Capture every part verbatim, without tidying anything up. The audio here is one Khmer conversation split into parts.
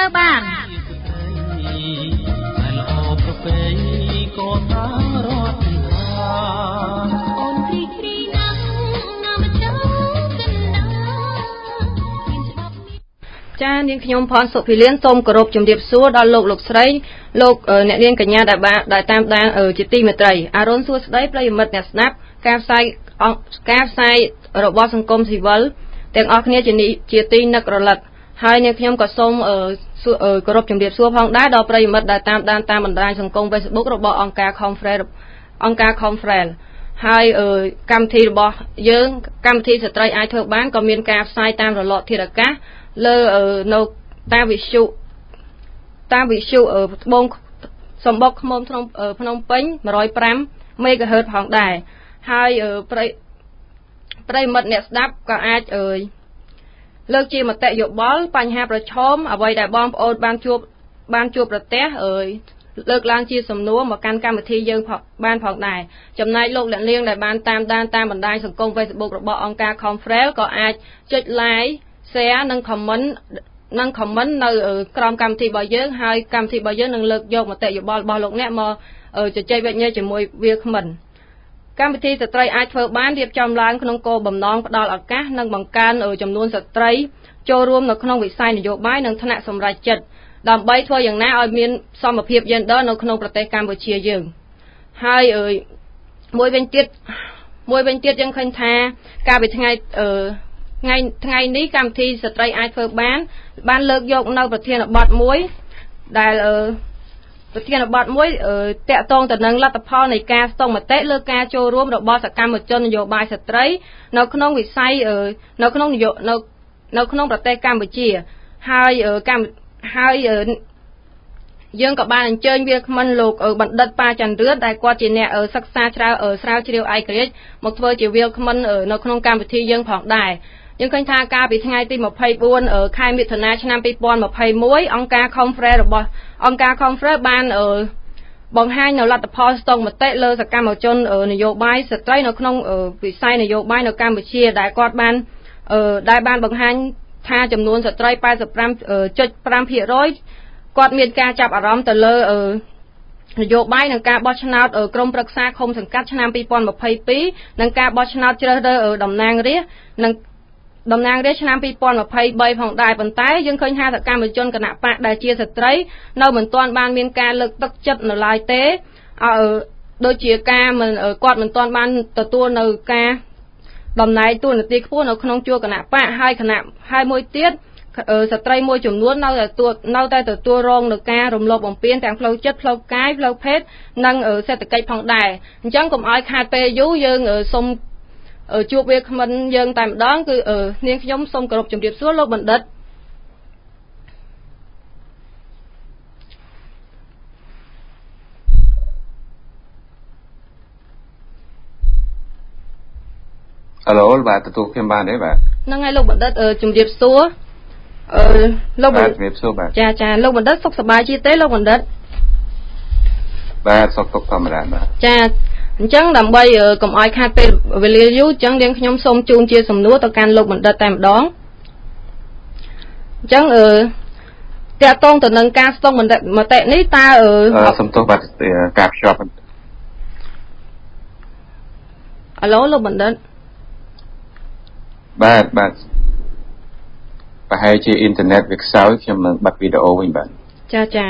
បាន ចានាងខ្ញុំផនសុភីលៀនសូមគោរពជំរាបសួរដល់លោកលោកស្រីលោកអ្នកនាងកញ្ញាដែលបានដែលតាមដានជាទីមេត្រីអរុនសួស្ដីប្រិយមិត្តអ្នកស្ដាប់ការផ្សាយការផ្សាយរបស់សង្គមស៊ីវិលទាំងអស់គ្នាជាទីនឹករលឹកហើយនាងខ្ញុំក៏សូមគោរពជំរាបសួរផងដែរដល់ប្រិយមិត្តដែលតាមដានតាមបណ្ដាញសង្គម Facebook របស់អង្គការ Conference អង្គការ Conference ហើយកម្មវិធីរបស់យើងកម្មវិធីស្ត្រីអាចធ្វើបានក៏មានការផ្សាយតាមរលកធាតុអាកាសលើនៅតាមវិទ្យុតាមវិទ្យុត្បូងសម្បុកឃ្មុំភ្នំពេញ one oh five មេហ្គាហឺត ផងដែរហើយប្រិយប្រិយមិត្តអ្នកស្ដាប់ក៏អាចលើកជាមតិយោបល់បញ្ហាប្រឈមអ្វីដែលបងប្អូនបានជួបបានជួបប្រទះលើកឡើងជាសំណួរមកកាន់កម្មវិធីយើងបានផងដែរចំណែកលោកអ្នកនាងដែលបានតាមដានតាមបណ្ដាញសង្គម Facebook របស់អង្គការ Conference ក៏អាចចុច like share និង comment និង comment នៅក្រោមកម្មវិធីរបស់យើងហើយកម្មវិធីរបស់យើងនឹងលើកយកមតិយោបល់របស់លោកអ្នកមកជជែកវិនិច្ឆ័យជាមួយវាគ្មិនកម្មវិធីស្ត្រីអាចធ្វើបានរៀបចំឡើងក្នុងគោលបំណងផ្ដល់ឱកាសនិងបង្កើនចំនួនស្ត្រីចូលរួមនៅក្នុងវិស័យនយោបាយនិងថ្នាក់សម្រេចចិត្តដើម្បីធ្វើយ៉ាងណាឲ្យមានសមភាព gender នៅក្នុងប្រទេសកម្ពុជាយើងហើយមួយវិញទៀតមួយវិញទៀតយើងឃើញថាកាលពីថ្ងៃថ្ងៃថ្ងៃនេះកម្មវិធីស្ត្រីអាចធ្វើបានបានលើកយកនៅប្រធានបទមួយដែលប្រធានបទមួយតាក់ទងទៅនឹងលទ្ធផលនៃការស្ទង់មតិលើការចូលរួមរបស់សកម្មជននយោបាយស្ត្រីនៅក្នុងវិស័យនៅក្នុងនយោនៅនៅក្នុងប្រទេសកម្ពុជាហើយកម្មហើយយើងក៏បានអញ្ជើញវាគ្មិនលោកបណ្ឌិតប៉ាច័ន្ទរឿនដែលគាត់ជាអ្នកសិក្សាស្រាវស្រាវជ្រាវឯករាជ្យមកធ្វើជាវាគ្មិននៅក្នុងកម្មវិធីយើងផងដែរយើងឃើញថាកាលពីថ្ងៃទីtwenty-fourខែមិថុនាឆ្នាំtwenty twenty-oneអង្គការ Conference របស់អង្គការ Conference បានបង្ហាញនៅលទ្ធផលស្ទង់មតិលើសកម្មជននយោបាយស្ត្រីនៅក្នុងវិស័យនយោបាយនៅកម្ពុជាដែលគាត់បានដែលបានបង្ហាញថាចំនួនស្ត្រីeighty-five point five percent គាត់មានការចាប់អារម្មណ៍ទៅលើនយោបាយនិងការបោះឆ្នោតក្រុមប្រឹក្សាឃុំសង្កាត់ឆ្នាំtwenty twenty-twoនិងការបោះឆ្នោតជ្រើសរើសតំណាងរាស្ត្រនិងតំណាងរាស្ត្រឆ្នាំtwenty twenty-threeផងដែរប៉ុន្តែយើងឃើញថាសកម្មជនគណបកដែលជាស្ត្រីនៅមិនទាន់បានមានការលើកទឹកចិត្តនៅឡើយទេដូចជាការមិនគាត់មិនទាន់បានទទួលនៅការតំណែងតួនាទីខ្ពស់នៅក្នុងជួរគណបកហើយគណៈហើយមួយទៀតស្ត្រីមួយចំនួននៅតែនៅតែទទួលរងនឹងការរំលោភបំពានទាំងផ្លូវចិត្តផ្លូវកាយផ្លូវភេទនិងសេដ្ឋកិច្ចផងដែរអញ្ចឹងកុំឲ្យខាតពេលយូរយើងសូមជួបវាគ្មិនយើងតែម្ដងគឺនាងខ្ញុំសូមគោរពជំរាបសួរលោកបណ្ឌិតហៅឡូបាទទទួលខ្ញុំបានទេបាទហ្នឹងហើយលោកបណ្ឌិតជំរាបសួរអឺលោកបណ្ឌិតជំរាបសួរបាទចាចាលោកបណ្ឌិតសុខសប្បាយជាទេលោកបណ្ឌិតបាទសុខទុក្ខធម្មតាបាទចាអញ្ចឹងដើម្បីកុំឲ្យខាតពេលវេលាយូរអញ្ចឹងយើងខ្ញុំសូមជូនជាសំណួរទៅកាន់លោកបណ្ឌិតតែម្ដងអញ្ចឹងអឺតាក់ទងទៅនឹងការស្ទង់មតិមតិនេះតើអឺសំទោសបាទការភ្ជាប់អាឡូលោកបណ្ឌិតបាទបាទប្រហែលជាអ៊ីនធឺណិតវាខ្សោយខ្ញុំនឹងបិទវីដេអូវិញបាទចាចា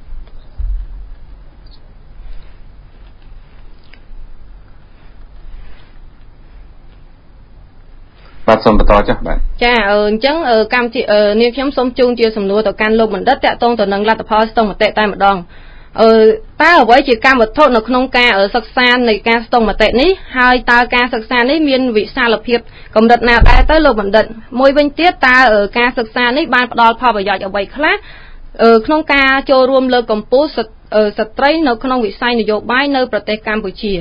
បាទសូមបន្តចុះបាទចាអញ្ចឹងកម្មវិធីនាងខ្ញុំសូមជូនជាសំណួរទៅកាន់លោកបណ្ឌិតតាក់ទងទៅនឹងលទ្ធផលស្ទង់មតិតែម្ដងអឺតើអ្វីជាកម្មវត្ថុនៅក្នុងការសិក្សានៃការស្ទង់មតិនេះហើយតើការសិក្សានេះមានវិសាលភាពកម្រិតណាដែរទៅលោកបណ្ឌិតមួយវិញទៀតតើការសិក្សានេះបានផ្ដល់ផលប្រយោជន៍អ្វីខ្លះក្នុងការចូលរួមលើកកម្ពស់ស្ត្រីនៅក្នុងវិស័យនយោបាយនៅប្រទេសកម្ពុជា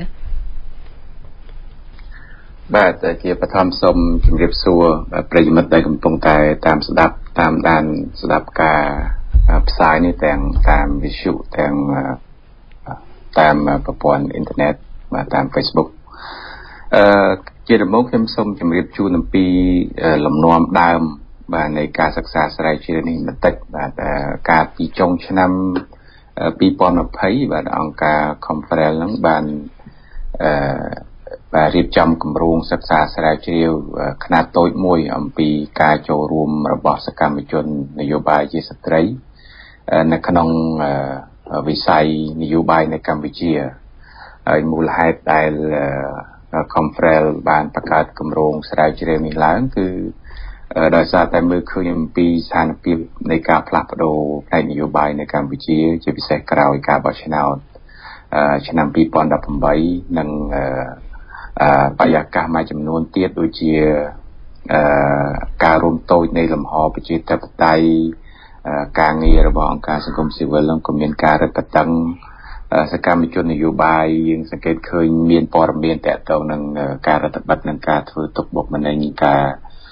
បាទជាបឋមសូមជម្រាបសួរប្រិយមិត្តដែលកំពុងតែតាមស្ដាប់តាមដានស្ដាប់ការផ្សាយនេះទាំងតាមវិទ្យុទាំងតាមប្រព័ន្ធអ៊ីនធឺណិតបាទតាម Facebook អឺជាដំបូងខ្ញុំសូមជម្រាបជូនអំពីលំនាំដើមបាទនៃការសិក្សាស្រាវជ្រាវនេះបន្តិចបាទការពីចុងឆ្នាំពីរពាន់ยี่สิบបាទអង្គការ Conference ហ្នឹងបានអឺបាទរៀបចំគម្រោងសិក្សាស្រាវជ្រាវខ្នាតតូចមួយអំពីការចូលរួមរបស់សកម្មជននយោបាយជាស្ត្រីនៅក្នុងវិស័យនយោបាយនៅកម្ពុជាហើយមូលហេតុដែល Conference បានបង្កើតគម្រោងស្រាវជ្រាវនេះឡើងគឺដោយសារតែមើលឃើញអំពីស្ថានភាពនៃការផ្លាស់ប្ដូរផ្នែកនយោបាយនៅកម្ពុជាជាពិសេសក្រោយការបោះឆ្នោតឆ្នាំពីរពាន់ដប់ប្រាំបីនិងបរិយាកាសមួយចំនួនទៀតដូចជាការរួមតូចនៃលំហប្រជាធិបតេយ្យការងាររបស់អង្គការសង្គមស៊ីវិលនឹងក៏មានការរឹតបន្តឹងសកម្មជននយោបាយយើងសង្កេតឃើញមានព័ត៌មានទាក់ទងនឹងការរដ្ឋបិទនិងការធ្វើទុកបុកម្នេញការ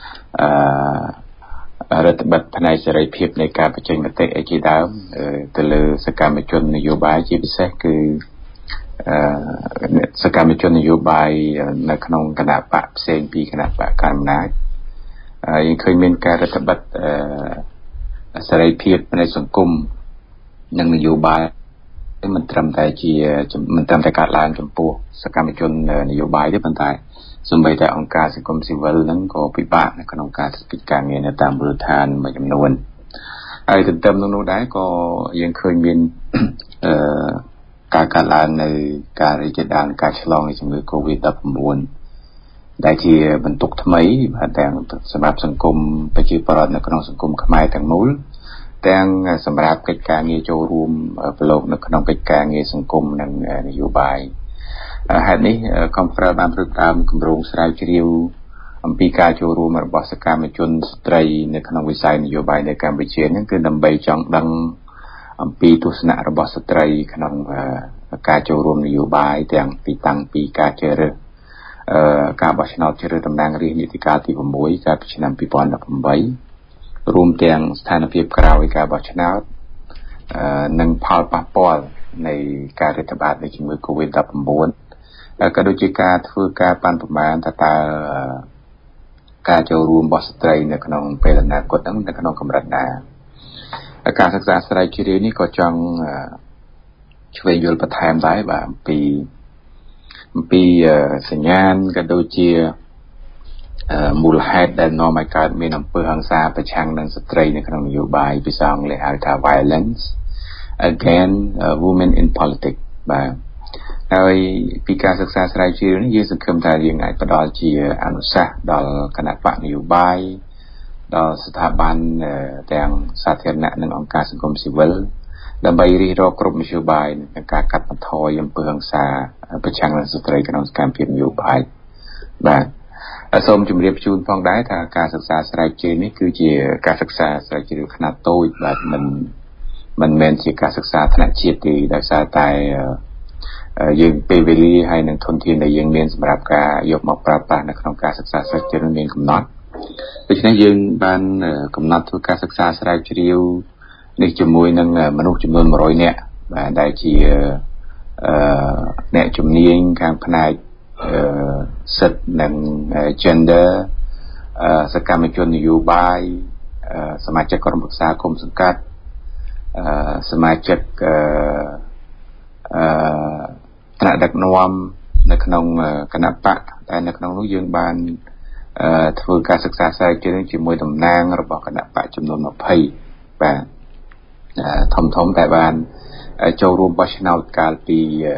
អឺរដ្ឋបិទផ្នែកសេរីភាពនៃការបញ្ចេញមតិអីជាដើមទៅលើសកម្មជននយោបាយជាពិសេសគឺអឺសកម្មជននយោបាយនៅក្នុងគណៈបកផ្សេងពីគណៈបកកណ្ដាលអំណាចយើងឃើញមានការរដ្ឋបិទអឺសេរីភាពនៃសង្គមនិងនយោបាយមិនត្រឹមតែជាមិនត្រឹមតែកាត់ឡើងចំពោះសកម្មជននយោបាយទេប៉ុន្តែសូម្បីតែអង្គការសង្គមស៊ីវិលហ្នឹងក៏ពិបាកនៅក្នុងការធ្វើកិច្ចការងារនៅតាមមូលដ្ឋានមួយចំនួនហើយទន្ទឹមនឹងនោះដែរក៏យើងឃើញមានអឺការកាត់ឡើងនៅការរីករាលដាលការឆ្លងនៃជំងឺ COVID ដប់ប្រាំបួនដែលជាបន្ទុកថ្មីបាទទាំងសម្រាប់សង្គមប្រជាពលរដ្ឋនៅក្នុងសង្គមខ្មែរទាំងមូលទាំងសម្រាប់កិច្ចការងារចូលរួមប្រឡូកនៅក្នុងកិច្ចការងារសង្គមនិងនយោបាយហេតុនេះ Conference បានផ្តើមគម្រោងស្រាវជ្រាវអំពីការចូលរួមរបស់សកម្មជនស្ត្រីនៅក្នុងវិស័យនយោបាយនៅកម្ពុជាហ្នឹងគឺដើម្បីចង់ដឹងអំពីទស្សនៈរបស់ស្ត្រីក្នុងការចូលរួមនយោបាយទាំងពីតាំងពីការជ្រើសរើសការបោះឆ្នោតជ្រើសរើសតំណាងរាស្ត្រនីតិកាលទី6កាលពីឆ្នាំពីរពាន់ដប់ប្រាំបីរួមទាំងស្ថានភាពក្រោយការបោះឆ្នោតនិងផលប៉ះពាល់នៃការរាតត្បាតនៃជំងឺ COVID ដប់ប្រាំបួនក៏ដូចជាការធ្វើការប៉ាន់ប្រមាណថាតើការចូលរួមរបស់ស្ត្រីនៅក្នុងពេលអនាគតហ្នឹងនៅក្នុងកម្រិតណាការសិក្សាស្រាវជ្រាវនេះក៏ចង់ឆ្វេងយល់បន្ថែមដែរបាទអំពីអំពីសញ្ញាណក៏ដូចជាមូលហេតុដែលនាំឲ្យកើតមានអំពើហិង្សាប្រឆាំងនឹងស្ត្រីនៅក្នុងនយោបាយភាសាអង់គ្លេសហៅថា violence against uh, women in politics បាទហើយពីការសិក្សាស្រាវជ្រាវនេះយើងសង្ឃឹមថាយើងអាចផ្ដល់ជាអនុសាសន៍ដល់គណៈបកនយោបាយដល់ស្ថាប័នទាំងសាធារណៈនិងអង្គការសង្គមស៊ីវិលដើម្បីរិះរកគ្រប់មធ្យោបាយក្នុងការកាត់បន្ថយអំពើហិង្សាប្រឆាំងនឹងស្ត្រីក្នុងសកម្មភាពនយោបាយបាទសូមជម្រាបជូនផងដែរថាការសិក្សាស្រាវជ្រាវនេះគឺជាការសិក្សាស្រាវជ្រាវខ្នាតតូចបាទមិនមិនមែនជាការសិក្សាថ្នាក់ជាតិទេដោយសារតែយើងពេលវេលាហើយនឹងធនធានដែលយើងមានសម្រាប់ការយកមកប្រើប្រាស់នៅក្នុងការសិក្សាស្រាវជ្រាវមានកំណត់ដូច្នេះយើងបានកំណត់ធ្វើការសិក្សាស្រាវជ្រាវនេះជាមួយនឹងមនុស្សចំនួនmột trămនាក់បាទដែលជាអ្នកជំនាញខាងផ្នែកសិទ្ធិនិង gender សកម្មជននយោបាយសមាជិកក្រុមប្រឹក្សាគុំសង្កាត់សមាជិកអឺថ្នាក់ដឹកនាំនៅក្នុងគណៈបកតែនៅក្នុងនោះយើងបានធ្វើការសិក្សាស្រាវជ្រាវជាមួយតំណាងរបស់គណៈបកចំនួនยี่สิบបាទធំធំតែបានចូលរួមបោះឆ្នោតកាលពី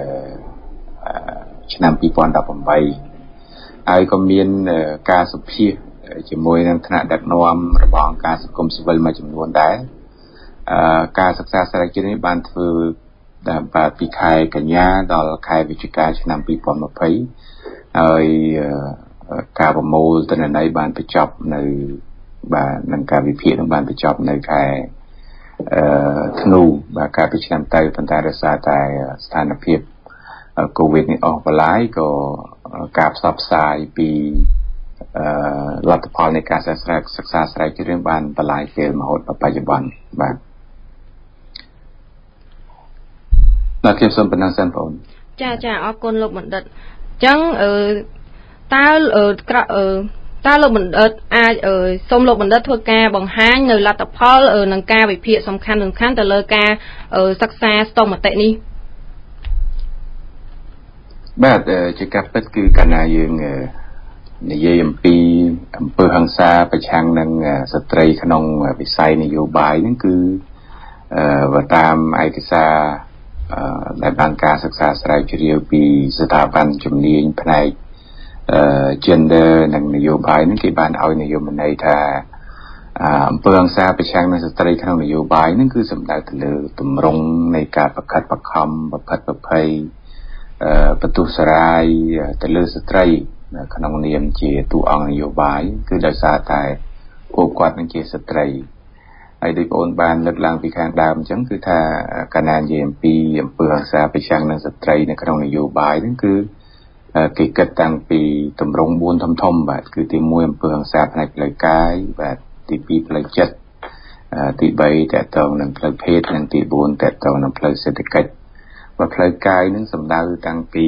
ឆ្នាំពីរពាន់ដប់ប្រាំបីហើយក៏មានការសម្ភាសជាមួយនឹងថ្នាក់ដឹកនាំរបស់អង្គការសង្គមស៊ីវិលមួយចំនួនដែរការសិក្សាស្រាវជ្រាវនេះបានធ្វើបាទពីខែកញ្ញាដល់ខែវិច្ឆិកាឆ្នាំពីរពាន់ยี่สิบហើយការប្រមូលទិន្នន័យបានបញ្ចប់នៅបាទនឹងការវិភាគនឹងបានបញ្ចប់នៅខែអឺធ្នូបាទកាលពីឆ្នាំទៅប៉ុន្តែដោយសារតែស្ថានភាព COVID នេះអស់បន្លាយក៏ការផ្សព្វផ្សាយពីអឺលទ្ធផលនៃការសិក្សាសិក្សាស្រាវជ្រាវបានបន្លាយពេលរហូតដល់បច្ចុប្បន្នបាទបាទខ្ញុំសូមបណ្ដឹងសិនបងចាចាអរគុណលោកបណ្ឌិតអញ្ចឹងអឺតើអឺតើលោកបណ្ឌិតអាចសូមលោកបណ្ឌិតធ្វើការបង្ហាញនៅលទ្ធផលនិងការវិភាគសំខាន់សំខាន់ទៅលើការសិក្សាស្ទង់មតិនេះបាទជាការពិតគឺកាលណាយើងនិយាយអំពីអំពើហិង្សាប្រឆាំងនឹងស្ត្រីក្នុងវិស័យនយោបាយហ្នឹងគឺបើតាមឯកសារដែលបានការសិក្សាស្រាវជ្រាវពីស្ថាប័នជំនាញផ្នែកgender និងនយោបាយហ្នឹងគេបានឲ្យនិយមន័យថាអំពើហិង្សាប្រឆាំងនឹងស្ត្រីក្នុងនយោបាយហ្នឹងគឺសំដៅទៅលើទម្រង់នៃការប្រកាសបខំប្រផិតប្រភ័យបន្ទុះសារាយទៅលើស្ត្រីក្នុងនាមជាតួអង្គនយោបាយគឺដោយសារតែពួកគាត់នឹងជាស្ត្រីហើយដូចបងអូនបានលើកឡើងពីខាងដើមអញ្ចឹងគឺថាកាលណានិយាយអំពីអំពើហិង្សាប្រឆាំងនឹងស្ត្រីនៅក្នុងនយោបាយហ្នឹងគឺគេគិតតាំងពីទម្រង់បួនធំធំបាទគឺទីមួយអំពើហិង្សាផ្នែកផ្លូវកាយបាទទីពីរផ្លូវចិត្តទីបីតកតងនឹងផ្លូវភេទនិងទីបួនតកតងនឹងផ្លូវសេដ្ឋកិច្ចបើផ្លូវកាយនឹងសំដៅតាំងពី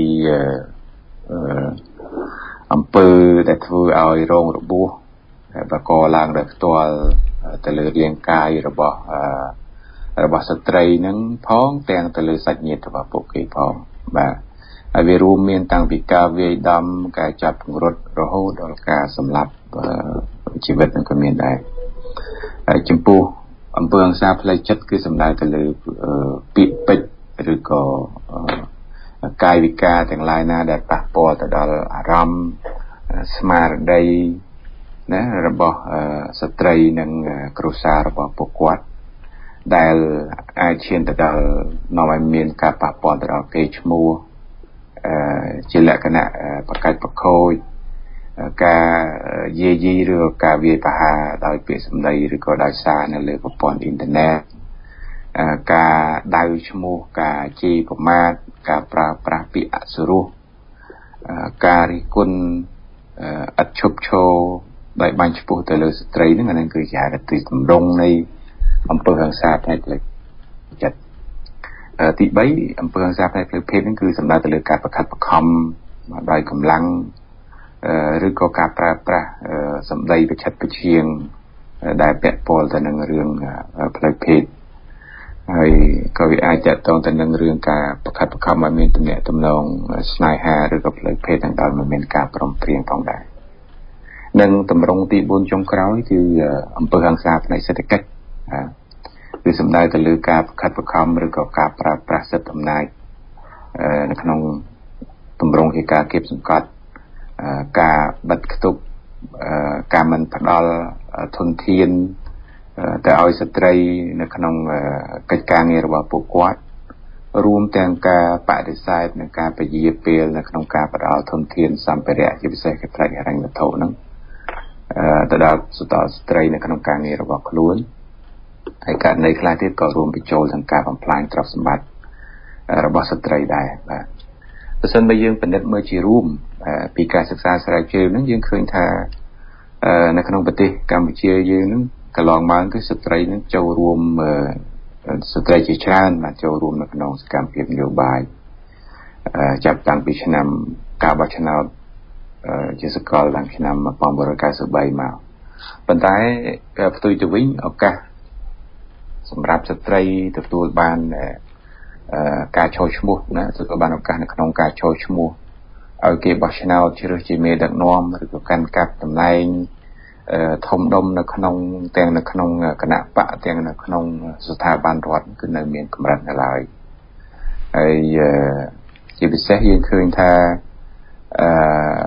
អំពើដែលធ្វើឲ្យរងរបួសបកឡើងដោយផ្ទាល់ទៅលើរាងកាយរបស់របស់ស្ត្រីនឹងផងទាំងទៅលើសាច់ញាតិរបស់ពួកគេផងបាទហើយវារួមមានតាំងពីការវាយដំការចាប់ពង្រត់រហូតដល់ការសម្លាប់ជីវិតនឹងក៏មានដែរហើយចំពោះអំពើហិង្សាផ្លូវចិត្តគឺសំដៅទៅលើពាក្យពេចន៍ឬក៏កាយវិការទាំងឡាយណាដែលប៉ះពាល់ទៅដល់អារម្មណ៍ស្មារតីណារបស់ស្ត្រីនិងគ្រួសាររបស់ពួកគាត់ដែលអាចឈានទៅដល់នាំឲ្យមានការប៉ះពាល់ទៅដល់កេរ្តិ៍ឈ្មោះជាលក្ខណៈប្រកាច់ប្រខូចការយាយីឬការវាយប្រហារដោយពាក្យសម្ដីឬក៏ដោយសារនៅលើប្រព័ន្ធអ៊ីនធឺណិតការដៅឈ្មោះការជេរប្រមាថការប្រើប្រាស់ពាក្យអសុរោះការរិះគន់ឥតឈប់ឈរដោយបាញ់ឆ្ពោះទៅលើស្ត្រីហ្នឹងអានឹងគឺជាហេតុទីតម្រង់នៃអំពើហិង្សាផ្នែកផ្លូវចិត្តទីបីអំពើហិង្សាផ្នែកផ្លូវភេទហ្នឹងគឺសំដៅទៅលើការប្រកាសបខំដោយកម្លាំងឬក៏ការប្រើប្រាស់សម្ដីប្រឆិតប្រឆៀងដែលពាក់ព័ន្ធទៅនឹងរឿងផ្លូវភេទហើយក៏វាអាចតកតងទៅនឹងរឿងការប្រកាសបខំឲ្យមានទំនាក់ទំនងស្នេហាឬក៏ផ្លូវភេទទាំងដល់មិនមានការព្រមព្រៀងផងដែរនិងតម្រង់ទីបួនចុងក្រោយគឺអំពើហិង្សាផ្នែកសេដ្ឋកិច្ចគឺសំដៅទៅលើការប្រកាសបខំឬក៏ការប្រើប្រាស់សិទ្ធិអំណាចនៅក្នុងតម្រង់ជាការគៀបសង្កត់ការបិទគប់ការមិនផ្ដល់ធនធានទៅឲ្យស្ត្រីនៅក្នុងកិច្ចការងាររបស់ពួកគាត់រួមទាំងការបដិសេធនិងការពជាពេលនៅក្នុងការផ្ដល់ធនធានសម្ភារៈជាពិសេសកត្រាហិរញ្ញវត្ថុហ្នឹងទៅដល់ស្ត្រីនៅក្នុងការងាររបស់ខ្លួនហើយករណីខ្លះទៀតក៏រួមបញ្ចូលទាំងការបំផ្លាញទ្រព្យសម្បត្តិរបស់ស្ត្រីដែរបាទបើសិនបើយើងពិនិត្យមើលជារួមពីការសិក្សាស្រាវជ្រាវហ្នឹងយើងឃើញថានៅក្នុងប្រទេសកម្ពុជាយើងហ្នឹងកន្លងមកគឺស្ត្រីហ្នឹងចូលរួមស្ត្រីជាច្រើនបានចូលរួមនៅក្នុងសកម្មភាពនយោបាយចាប់តាំងពីឆ្នាំការបោះឆ្នោតជាសកលតាំងឆ្នាំnineteen ninety-threeមកប៉ុន្តែផ្ទុយទៅវិញឱកាសសម្រាប់ស្ត្រីទទួលបានការចូលឈ្មោះណាទទួលបានឱកាសនៅក្នុងការចូលឈ្មោះឲ្យគេបោះឆ្នោតជ្រើសជាមេដឹកនាំឬក៏កាន់កាប់តំណែងធំដុំនៅក្នុងទាំងនៅក្នុងគណៈបកទាំងនៅក្នុងស្ថាប័នរដ្ឋគឺនៅមានកម្រិតនៅឡើយហើយជាពិសេសយើងឃើញថាអឺ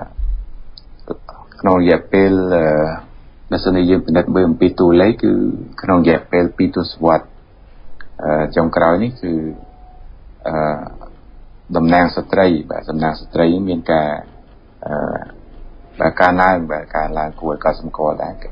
ក្នុងរយៈពេលបើសិនជាយើងពិនិត្យមើលអំពីតួលេខគឺក្នុងរយៈពេលtwoទសវត្សរ៍ចុងក្រោយនេះគឺអឺតំណាងស្ត្រីបាទតំណាងស្ត្រីមានការអឺបាទការឡើងបាទការឡើងគួរឲ្យកត់សម្គាល់ដែរគឺ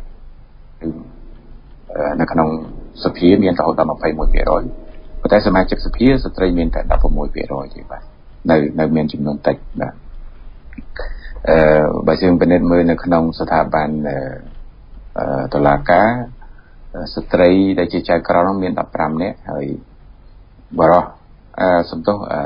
នៅក្នុងសភាមានរហូតដល់twenty-one percent ប៉ុន្តែសមាជិកសភាស្ត្រីមានតែsixteen percentទេបាទនៅនៅមានចំនួនតិចបាទអឺបើយើងពិនិត្យមើលនៅក្នុងស្ថាប័នអឺតុលាការស្ត្រីដែលជាចៅក្រមមានfifteenនាក់ហើយបរិសុទ្ធអឺសំទោសអឺ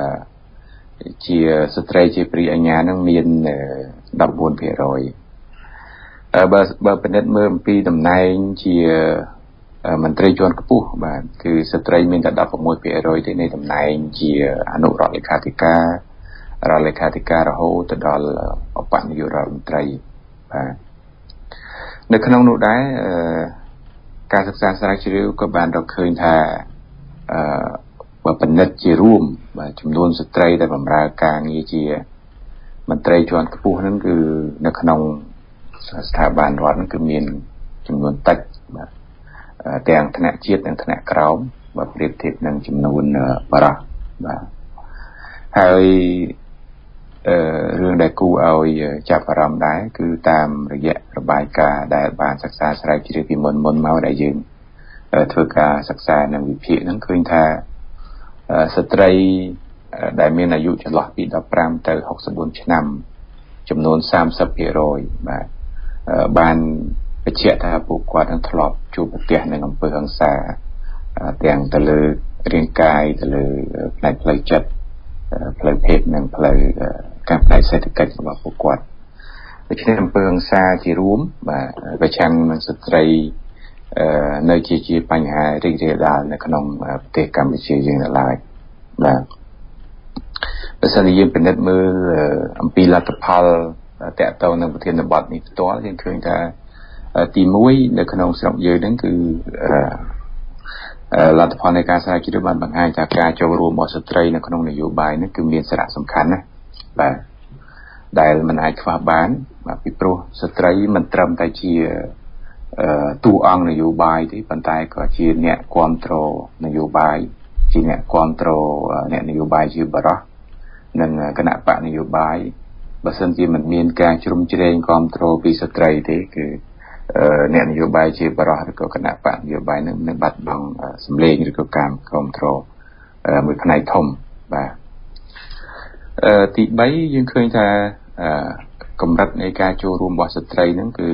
ជាស្ត្រីជាព្រីអញ្ញានឹងមានfourteen percent បើបើពិនិត្យមើលអំពីតំណែងជាមន្ត្រីជាន់ខ្ពស់បាទគឺស្ត្រីមានតែ ដប់ប្រាំមួយភាគរយ ទេនៃតំណែងជាអនុរដ្ឋលេខាធិការរដ្ឋលេខាធិការរហូតទៅដល់ឧបនាយករដ្ឋមន្ត្រីបាទនៅក្នុងនោះដែរការសិក្សាស្រាវជ្រាវក៏បានរកឃើញថាអឺបើពិនិត្យជារួមបាទចំនួនស្ត្រីដែលបម្រើការងារជាមន្ត្រីជាន់ខ្ពស់ហ្នឹងគឺនៅក្នុងស្ថាប័នរដ្ឋហ្នឹងគឺមានចំនួនតិចបាទទាំងថ្នាក់ជាតិនិងថ្នាក់ក្រោមបើប្រៀបធៀបនឹងចំនួនបរិសុទ្ធបាទហើយអឺរឿងដែលគួរឲ្យចាប់អារម្មណ៍ដែរគឺតាមរយៈរបាយការណ៍ដែលបានសិក្សាស្រាវជ្រាវពីមុនមុនមកដែលយើងធ្វើការសិក្សានិងវិភាគហ្នឹងឃើញថាស្ត្រីដែលមានអាយុចន្លោះពីដប់ប្រាំទៅហុកសិបបួនឆ្នាំចំនួន សាមសិបភាគរយ បាទបានបញ្ជាក់ថាពួកគាត់នឹងធ្លាប់ជួបប្រទះនឹងអំពើហិង្សាទាំងទៅលើរាងកាយទៅលើផ្នែកផ្លូវចិត្តផ្លូវភេទនិងផ្លូវការផ្នែកសេដ្ឋកិច្ចរបស់ពួកគាត់ដូច្នេះអំពើហិង្សាជារួមបាទប្រឆាំងនឹងស្ត្រីនៅជាជាបញ្ហារីករាលដាលនៅក្នុងប្រទេសកម្ពុជាយើងនៅឡើយបាទបើសិនជាយើងពិនិត្យមើលអំពីលទ្ធផលតកតងនឹងប្រធានបទនេះផ្ទាល់យើងឃើញថាទីមួយនៅក្នុងស្រុកយើងហ្នឹងគឺលទ្ធផលនៃការស្រាវជ្រាវបានបង្ហាញថាការចូលរួមរបស់ស្ត្រីនៅក្នុងនយោបាយនេះគឺមានសារៈសំខាន់ណាស់បាទដែលមិនអាចខ្វះបានបាទពីព្រោះស្ត្រីមិនត្រឹមតែជាតួអង្គនយោបាយទេប៉ុន្តែក៏ជាអ្នកគ្រប់គ្រងនយោបាយជាអ្នកគ្រប់គ្រងអ្នកនយោបាយជាបរិសុទ្ធនិងគណៈបកនយោបាយបើសិនជាមិនមានការជ្រុំជ្រែងគ្រប់គ្រងពីស្ត្រីទេគឺអ្នកនយោបាយជាបរិសុទ្ធឬក៏គណៈបកនយោបាយនឹងនឹងបាត់បង់សម្លេងឬក៏ការគ្រប់គ្រងមួយផ្នែកធំបាទទីបីយើងឃើញថាកម្រិតនៃការចូលរួមរបស់ស្ត្រីហ្នឹងគឺ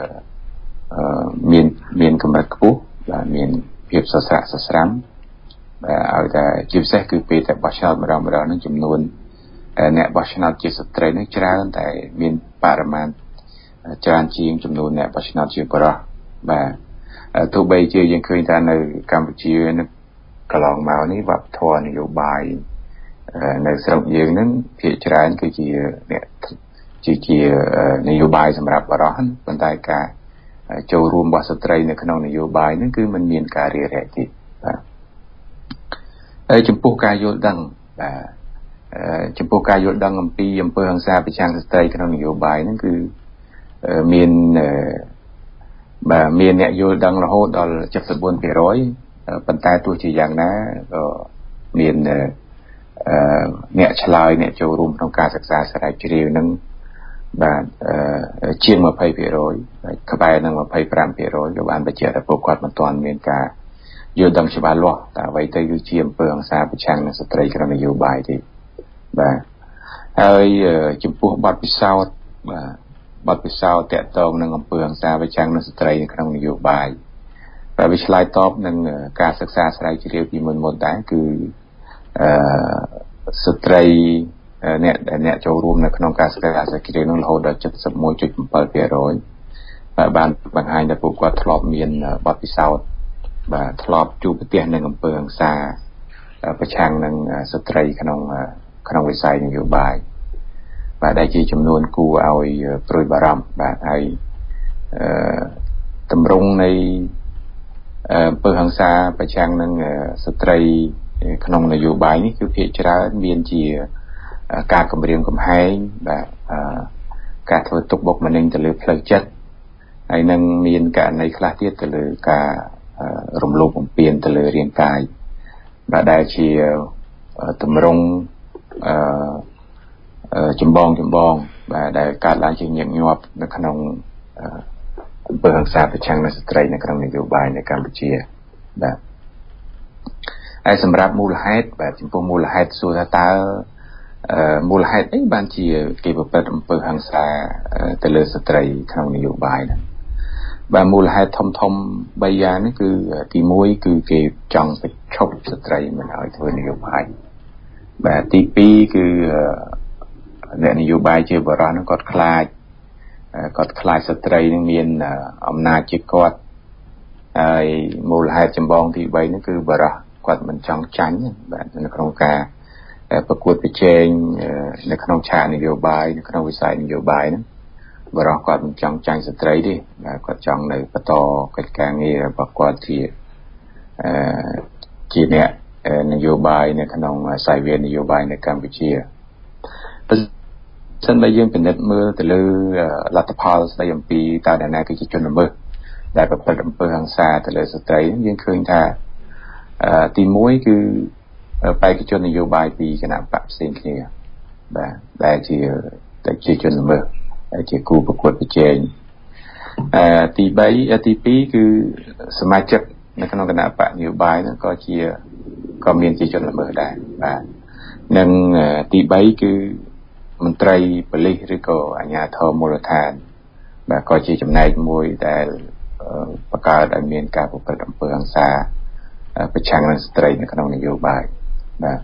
មានមានកម្រិតខ្ពស់បាទមានភាពសស្រាក់សស្រាំបាទឲ្យតែជាពិសេសគឺពេលតែបោះឆ្នោតម្ដងម្ដងហ្នឹងចំនួនអ្នកបោះឆ្នោតជាស្ត្រីនេះច្រើនតែមានបរិមាណច្រើនជាងចំនួនអ្នកបោះឆ្នោតជាបរិសុទ្ធបាទទោះបីជាយើងឃើញថានៅកម្ពុជានេះកន្លងមកនេះវប្បធម៌នយោបាយនៅស្រុកយើងហ្នឹងភាគច្រើនគឺជាអ្នកជាជានយោបាយសម្រាប់បរិសុទ្ធប៉ុន្តែការចូលរួមរបស់ស្ត្រីនៅក្នុងនយោបាយហ្នឹងគឺมันមានការរារាក់ទេបាទហើយចំពោះការយល់ដឹងបាទចំពោះការយល់ដឹងអំពីអំពើហិង្សាប្រឆាំងស្ត្រីក្នុងនយោបាយហ្នឹងគឺមានបាទមានអ្នកយល់ដឹងរហូតដល់ เจ็ดสิบสี่ភាគរយ ប៉ុន្តែទោះជាយ៉ាងណាក៏មានអ្នកឆ្លើយអ្នកចូលរួមក្នុងការសិក្សាស្រាវជ្រាវហ្នឹងបាទជាង ยี่สิบភាគរយ ក្បែរនឹង ยี่สิบห้าភាគរយ ក៏បានបញ្ជាក់ថាពួកគាត់មិនទាន់មានការយល់ដឹងច្បាស់លាស់ថាអ្វីទៅគឺជាអំពើហិង្សាប្រឆាំងនឹងស្ត្រីក្នុងនយោបាយទេបាទហើយចំពោះបទពិសោធន៍បាទបទពិសោធន៍តាក់ទងនឹងអំពើហិង្សាប្រឆាំងនឹងស្ត្រីនៅក្នុងនយោបាយបាទវាឆ្លើយតបនឹងការសិក្សាស្រាវជ្រាវពីមុនមុនដែរគឺអឺស្ត្រីអ្នកអ្នកចូលរួមនៅក្នុងការសិក្សាស្រាវជ្រាវនឹងរហូតដល់ เจ็ดสิบเอ็ดจุดเจ็ด ភាគរយ បាទបានបង្ហាញថាពួកគាត់ធ្លាប់មានបទពិសោធន៍បាទធ្លាប់ជួបប្រទះនឹងអំពើហិង្សាប្រឆាំងនឹងស្ត្រីក្នុងក្នុងវិស័យនយោបាយបាទដែលជាចំនួនគួរឲ្យព្រួយបារម្ភបាទហើយអឺតម្រង់នៃអំពើហិង្សាប្រឆាំងនឹងស្ត្រីក្នុងនយោបាយនេះគឺភាគច្រើនមានជាការគំរាមកំហែងបាទការធ្វើទុកបុកម្នេញទៅលើផ្លូវចិត្តហើយនឹងមានករណីខ្លះទៀតទៅលើការរំលោភបំពានទៅលើរាងកាយបាទដែលជាតម្រង់អឺចម្បងចម្បងបាទដែលកើតឡើងជាញឹកញាប់នៅក្នុងអំពើហិង្សាប្រឆាំងនឹងស្ត្រីនៅក្នុងនយោបាយនៅកម្ពុជាបាទហើយសម្រាប់មូលហេតុបាទចំពោះមូលហេតុសួរថាតើអឺមូលហេតុអីបានជាគេប្រព្រឹត្តអំពើហិង្សាទៅលើស្ត្រីក្នុងនយោបាយហ្នឹងបាទមូលហេតុធំធំបីយ៉ាងនេះគឺទីមួយគឺគេចង់បញ្ឈប់ស្ត្រីមិនឲ្យធ្វើនយោបាយបាទទីពីរគឺអ្នកនយោបាយជាបរិសុទ្ធហ្នឹងគាត់ខ្លាចគាត់ខ្លាចស្ត្រីនឹងមានអំណាចជាគាត់ហើយមូលហេតុចម្បងទីបីនោះគឺបរិះគាត់មិនចង់ចាញ់បាទនៅក្នុងការប្រកួតប្រជែងនៅក្នុងឆាកនយោបាយនៅក្នុងវិស័យនយោបាយហ្នឹងបរិះគាត់មិនចង់ចាញ់ស្ត្រីទេបាទគាត់ចង់នៅបន្តកិច្ចការងាររបស់គាត់ជាអឺជាអ្នកនយោបាយនៅក្នុងខ្សែវានយោបាយនៅកម្ពុជាសិនបើយើងពិនិត្យមើលទៅលើលទ្ធផលស្ដីអំពីតើអ្នកណាគឺជាជនល្មើសដែលប្រព្រឹត្តអំពើហិង្សាទៅលើស្ត្រីយើងឃើញថាទីមួយគឺបេក្ខជននយោបាយពីគណៈបកផ្សេងគ្នាបាទដែលជាដែលជាជនល្មើសដែលជាគូប្រកួតប្រជែងអឺទីបីទីពីរគឺសមាជិកនៅក្នុងគណៈបកនយោបាយហ្នឹងក៏ជាក៏មានជាជនល្មើសដែរបាទនិងទីបីគឺមន្ត្រីប៉ូលីសឬក៏អាជ្ញាធរមូលដ្ឋានបាទក៏ជាចំណែកមួយដែលបង្កើតឲ្យមានការប្រព្រឹត្តអំពើហិង្សាប្រឆាំងនឹងស្ត្រីនៅក្នុងនយោបាយបាទ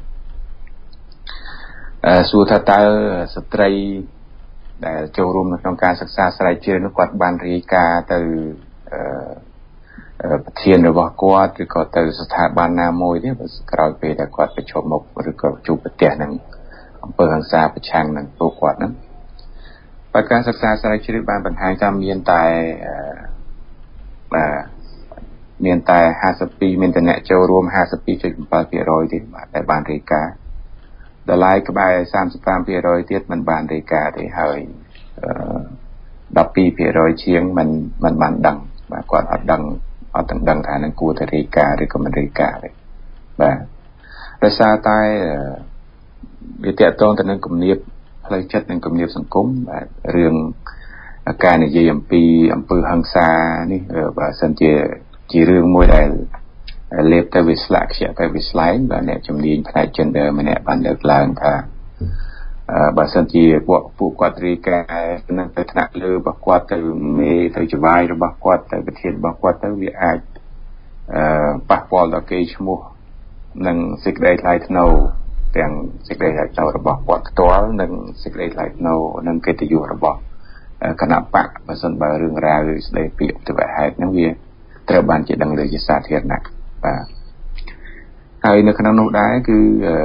អឺសួរថាតើស្ត្រីដែលចូលរួមនៅក្នុងការសិក្សាស្រាវជ្រាវនោះគាត់បានរាយការណ៍ទៅអឺប្រធានរបស់គាត់ឬក៏ទៅស្ថាប័នណាមួយទេក្រោយពេលដែលគាត់ប្រជុំមុខឬក៏ជួបប្រទះនឹងអំពើហិង្សាប្រឆាំងនឹងពួកគាត់ហ្នឹងបើការសិក្សាស្រាវជ្រាវបានបង្ហាញថាមានតែអឺបាទមានតែห้าสิบពីរមានតែអ្នកចូលរួម ห้าสิบពីរจุดเจ็ดเปอร์เซ็นต์ ទេបាទដែលបានរាយការណ៍ដល់ឡែកក្បែរ สามสิบห้าเปอร์เซ็นต์ ទៀតមិនបានរាយការណ៍ទេហើយអឺ สิบสองเปอร์เซ็นต์ ជាងមិនមិនបានដឹងបាទគាត់អត់ដឹងអត់ទាំងដឹងថានឹងគួរតែរាយការណ៍ឬក៏មិនរាយការណ៍ទេបាទដោយសារតែវាតកតងទៅនឹងគំនាបផ្លូវចិត្តនិងគំនាបសង្គមបាទរឿងការនិយាយអំពីអំពើហិង្សានេះបើសិនជាជារឿងមួយដែលលេបទៅវាស្លាកខ្ជាក់ទៅវាស្លែងបាទអ្នកជំនាញផ្នែក gender ម្នាក់បានលើកឡើងថាបើសិនជាពួកពួកគាត់រាយការណ៍នឹងទៅថ្នាក់លើរបស់គាត់ទៅមេទៅចវាយរបស់គាត់ទៅប្រធានរបស់គាត់ទៅវាអាចអឺប៉ះពាល់ដល់កេរ្តិ៍ឈ្មោះនិងសេចក្តីថ្លៃថ្នូរទាំងសេចក្តីថ្លៃថ្នូររបស់គាត់ផ្ទាល់និងសេចក្តីថ្លៃថ្នូរនិងកិត្តិយសរបស់គណៈបកបើសិនបើរឿងរ៉ាវស្ដីពីឧទាហរណ៍ហ្នឹងវាត្រូវបានជាដឹងលើជាសាធារណៈបាទហើយនៅក្នុងនោះដែរគឺ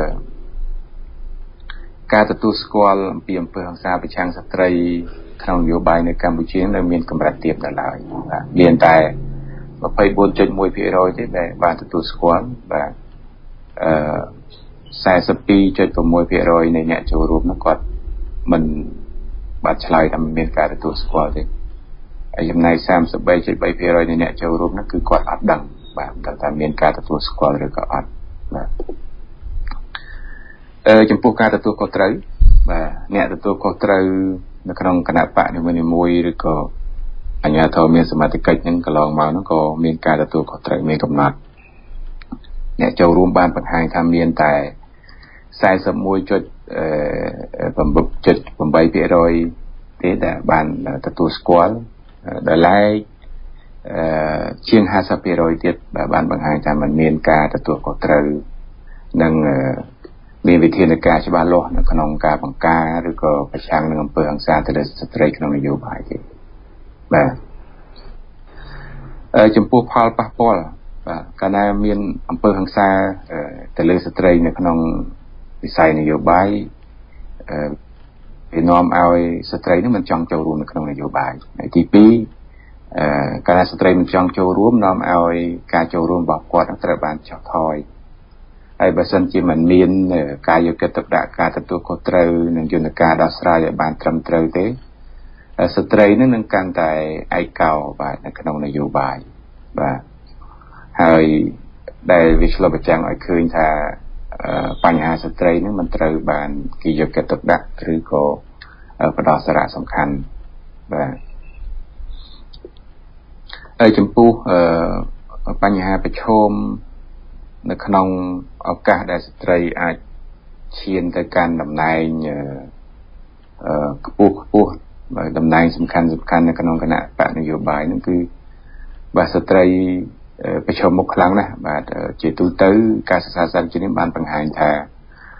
ការទទួលស្គាល់អំពីអំពើហិង្សាប្រឆាំងស្ត្រីក្នុងនយោបាយនៅកម្ពុជានៅមានកម្រិតទាបដល់ឡើយបាទមានតែ ยี่สิบสี่จุดหนึ่งเปอร์เซ็นต์ ទេដែលបានទទួលស្គាល់បាទអឺ สี่สิบสองจุดหกเปอร์เซ็นต์ នៃអ្នកចូលរួមនោះគាត់មិនបានឆ្លើយថាមានការទទួលស្គាល់ទេហើយចំណែក สามสิบสามจุดสามเปอร์เซ็นต์ នៃអ្នកចូលរួមនោះគឺគាត់អត់ដឹងបាទថាមានការទទួលស្គាល់ឬក៏អត់បាទអឺចំពោះការទទួលខុសត្រូវបាទអ្នកទទួលខុសត្រូវនៅក្នុងគណៈបកនីមួយៗឬក៏អាជ្ញាធរមានសមត្ថកិច្ចហ្នឹងកន្លងមកហ្នឹងក៏មានការទទួលខុសត្រូវមានកំណត់អ្នកចូលរួមបានបង្ហាញថាមានតែ สี่สิบเอ็ดจุดแปดเปอร์เซ็นต์ ទេដែលបានទទួលស្គាល់ដល់ឡែកជាង ห้าสิบเปอร์เซ็นต์ ទៀតបានបង្ហាញថាมันមានការទទួលខុសត្រូវនិងមានវិធានការច្បាស់លាស់នៅក្នុងការបង្ការឬក៏ប្រឆាំងនឹងអំពើហិង្សាទៅលើស្ត្រីក្នុងនយោបាយទេបាទចំពោះផលប៉ះពាល់បាទកាលណាមានអំពើហិង្សាទៅលើស្ត្រីនៅក្នុងវិស័យនយោបាយវានាំឲ្យស្ត្រីនឹងមិនចង់ចូលរួមនៅក្នុងនយោបាយហើយទីពីរអឺកាលណាស្ត្រីមិនចង់ចូលរួមនាំឲ្យការចូលរួមរបស់គាត់នឹងត្រូវបានចោះថយហើយបើសិនជាមិនមានការយកចិត្តទុកដាក់ការទទួលខុសត្រូវនិងយន្តការដោះស្រាយឲ្យបានត្រឹមត្រូវទេស្ត្រីនឹងនឹងកាន់តែឯកោបាទនៅក្នុងនយោបាយបាទហើយដែលវាឆ្លុះបញ្ចាំងឲ្យឃើញថាបញ្ហាស្ត្រីនឹងមិនត្រូវបានគេយកចិត្តទុកដាក់ឬក៏ផ្ដោតសារៈសំខាន់បាទហើយចំពោះបញ្ហាប្រឈមនៅក្នុងឱកាសដែលស្ត្រីអាចឈានទៅកាន់តំណែងខ្ពស់ខ្ពស់តំណែងសំខាន់សំខាន់នៅក្នុងគណៈបកនយោបាយហ្នឹងគឺបាទស្ត្រីប្រឈមមុខខ្លាំងណាស់បាទជាទូទៅការសិក្សាស្រាវជ្រាវនេះបានបង្ហាញថា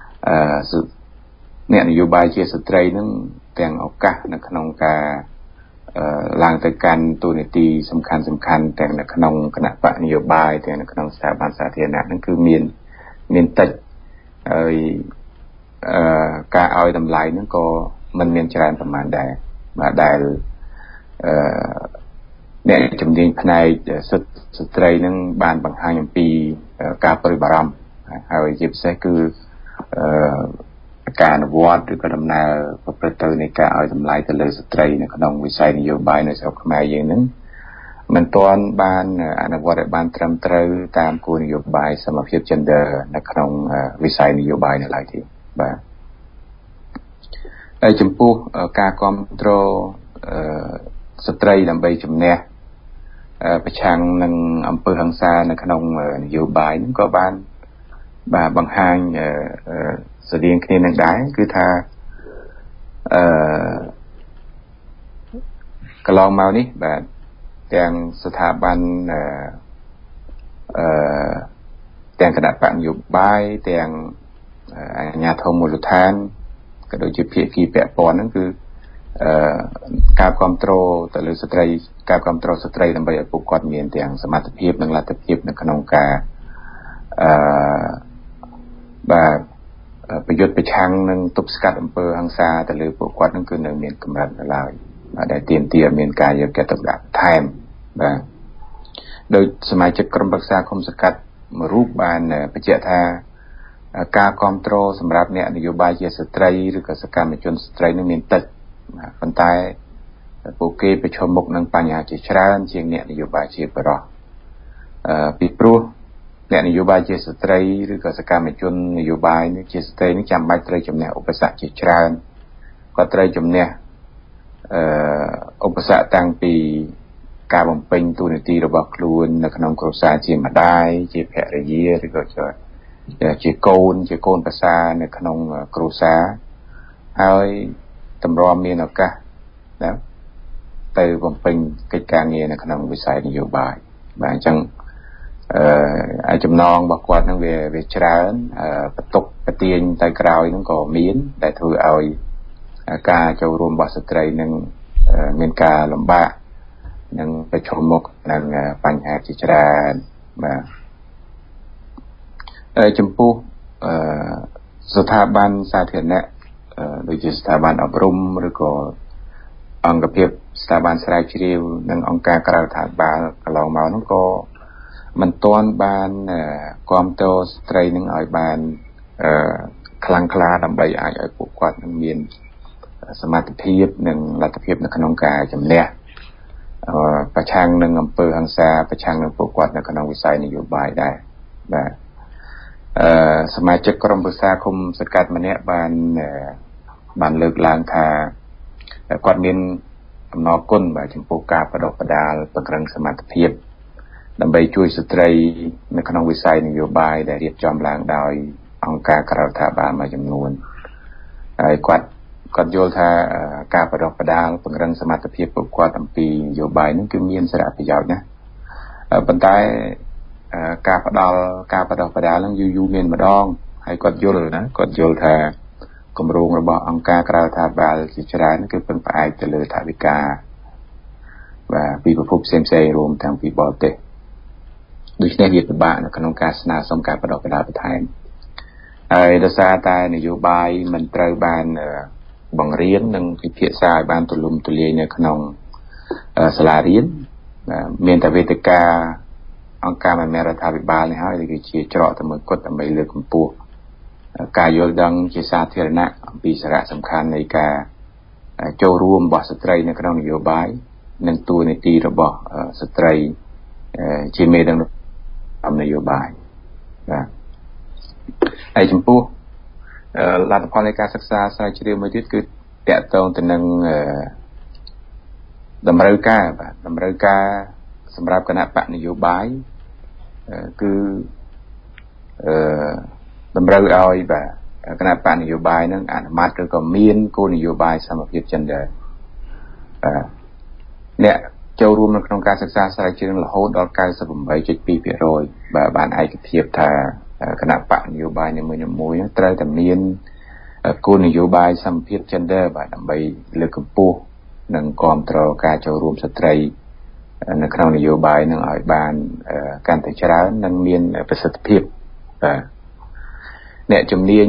អឺអ្នកនយោបាយជាស្ត្រីហ្នឹងទាំងឱកាសនៅក្នុងការឡើងទៅកាន់ទូនីតិសំខាន់សំខាន់ទាំងនៅក្នុងគណៈបកនយោបាយទាំងនៅក្នុងស្ថាប័នសាធារណៈហ្នឹងគឺមានមានតិចហើយអឺការឲ្យតម្លៃហ្នឹងក៏មិនមានច្រើនប្រហែលដែរបាទដែលអឺអ្នកជំនាញផ្នែកសិទ្ធិស្ត្រីហ្នឹងបានបង្ហាញអំពីការប្រួយបារម្ភហើយជាពិសេសគឺអឺការអនុវត្តឬក៏ដំណើរប្រព្រឹត្តទៅនៃការឲ្យតម្លៃទៅលើស្ត្រីនៅក្នុងវិស័យនយោបាយនៅស្រុកខ្មែរយើងហ្នឹងមិនទាន់បានអនុវត្តឲ្យបានត្រឹមត្រូវតាមគោលនយោបាយសមភាព gender នៅក្នុងវិស័យនយោបាយនៅឡើយទេបាទហើយចំពោះការគ្រប់គ្រងស្ត្រីដើម្បីជំនះប្រឆាំងនឹងអំពើហិង្សានៅក្នុងនយោបាយហ្នឹងក៏បានបាទបង្ហាញស្តៀងគ្នានឹងដែរគឺថាអឺកន្លងមកនេះបាទទាំងស្ថាប័នអឺអឺទាំងគណៈបកនយោបាយទាំងអាជ្ញាធរមូលដ្ឋានក៏ដូចជាភាគីពាក់ព័ន្ធហ្នឹងគឺអឺការគ្រប់គ្រងទៅលើស្ត្រីការគ្រប់គ្រងស្ត្រីដើម្បីឲ្យពួកគាត់មានទាំងសមត្ថភាពនិងលទ្ធភាពនៅក្នុងការអឺបាទប្រយុទ្ធប្រឆាំងនឹងទប់ស្កាត់អំពើហិង្សាទៅលើពួកគាត់នឹងគឺនៅមានកម្រិតនៅឡើយបាទដែលទាមទារមានការយកចិត្តទុកដាក់ថែមបាទដោយសមាជិកក្រុមប្រឹក្សាគុំសង្កាត់មួយរូបបានបញ្ជាក់ថាការគ្រប់គ្រងសម្រាប់អ្នកនយោបាយជាស្ត្រីឬក៏សកម្មជនស្ត្រីនឹងមានតិចប៉ុន្តែពួកគេប្រឈមមុខនឹងបញ្ហាជាច្រើនជាងអ្នកនយោបាយជាបុរសអឺពីព្រោះអ្នកនយោបាយជាស្ត្រីឬក៏សកម្មជននយោបាយនេះជាស្ត្រីនេះចាំបាច់ត្រូវជំនះឧបសគ្គជាច្រើនគាត់ត្រូវជំនះអឺឧបសគ្គតាំងពីការបំពេញតួនាទីរបស់ខ្លួននៅក្នុងគ្រួសារជាម្ដាយជាភរិយាឬក៏ជាកូនជាកូនប្រសារនៅក្នុងគ្រួសារហើយតម្រាំមានឱកាសណាទៅបំពេញកិច្ចការងារនៅក្នុងវិស័យនយោបាយបាទអញ្ចឹងអឺឲ្យចំណងរបស់គាត់ហ្នឹងវាវាច្រើនបន្ទុកប្រទៀងទៅក្រោយហ្នឹងក៏មានដែលធ្វើឲ្យការចូលរួមរបស់ស្ត្រីនឹងមានការលំបាកនិងប្រឈមមុខនឹងបញ្ហាជាច្រើនបាទហើយចំពោះអឺស្ថាប័នសាធារណៈដូចជាស្ថាប័នអប់រំឬក៏អង្គភាពស្ថាប័នស្រាវជ្រាវនិងអង្គការក្រៅរដ្ឋាភិបាលកន្លងមកហ្នឹងក៏មិនទាន់បានគាំទ្រស្ត្រីនឹងឲ្យបានខ្លាំងក្លាដើម្បីអាចឲ្យពួកគាត់នឹងមានសមត្ថភាពនិងលទ្ធភាពនៅក្នុងការជំនះប្រឆាំងនឹងអំពើហិង្សាប្រឆាំងនឹងពួកគាត់នៅក្នុងវិស័យនយោបាយដែរបាទអឺសមាជិកក្រុមប្រឹក្សាគុំសង្កាត់ម្នាក់បានបានលើកឡើងថាគាត់មានអំណរគុណបាទចំពោះការបដិបដាលពង្រឹងសមត្ថភាពដើម្បីជួយស្ត្រីនៅក្នុងវិស័យនយោបាយដែលរៀបចំឡើងដោយអង្គការក្រៅរដ្ឋាភិបាលមួយចំនួនហើយគាត់គាត់យល់ថាការបដិបដាលពង្រឹងសមត្ថភាពពួកគាត់អំពីនយោបាយនឹងគឺមានសារៈប្រយោជន៍ណាស់ប៉ុន្តែការផ្ដល់ការបដិបដាលនឹងយូរយូរមានម្ដងហើយគាត់យល់ណាគាត់យល់ថាគម្រោងរបស់អង្គការក្រៅរដ្ឋាភិបាលជាច្រើនគឺពឹងផ្អែកទៅលើថវិកាបាទពីប្រភពផ្សេងៗរួមទាំងពីបរទេសដូច្នេះវាពិបាកនៅក្នុងការស្នើសុំការបដិបដាលបន្ថែមហើយដោយសារតែនយោបាយមិនត្រូវបានបង្រៀននិងពិភាក្សាឲ្យបានទូលំទូលាយនៅក្នុងសាលារៀនមានតែវេទិកាអង្គការមិនមែនរដ្ឋាភិបាលនេះហើយគឺជាច្រកតែមួយគត់ដើម្បីលើកកម្ពស់ការយល់ដឹងជាសាធារណៈអំពីសារៈសំខាន់នៃការចូលរួមរបស់ស្ត្រីនៅក្នុងនយោបាយនិងតួនាទីរបស់ស្ត្រីជាមេដឹកនាំនយោបាយបាទហើយចំពោះលទ្ធផលនៃការសិក្សាស្រាវជ្រាវមួយទៀតគឺតាក់ទងទៅនឹងតម្រូវការបាទតម្រូវការសម្រាប់គណៈបកនយោបាយគឺអឺតម្រូវឲ្យបាទគណៈបកនយោបាយនឹងអនុម័តឬក៏មានគោលនយោបាយសមភាព gender បាទអ្នកចូលរួមនៅក្នុងការសិក្សាស្រាវជ្រាវរហូតដល់ 九十八點二% បាទបានឯកភាពថាគណៈបកនយោបាយនីមួយៗត្រូវតែមានគោលនយោបាយសមភាព gender បាទដើម្បីលើកកម្ពស់និងគាំទ្រការចូលរួមស្ត្រីនៅក្នុងនយោបាយនឹងឲ្យបានកាន់តែច្រើននិងមានប្រសិទ្ធភាពបាទអ្នកជំនាញ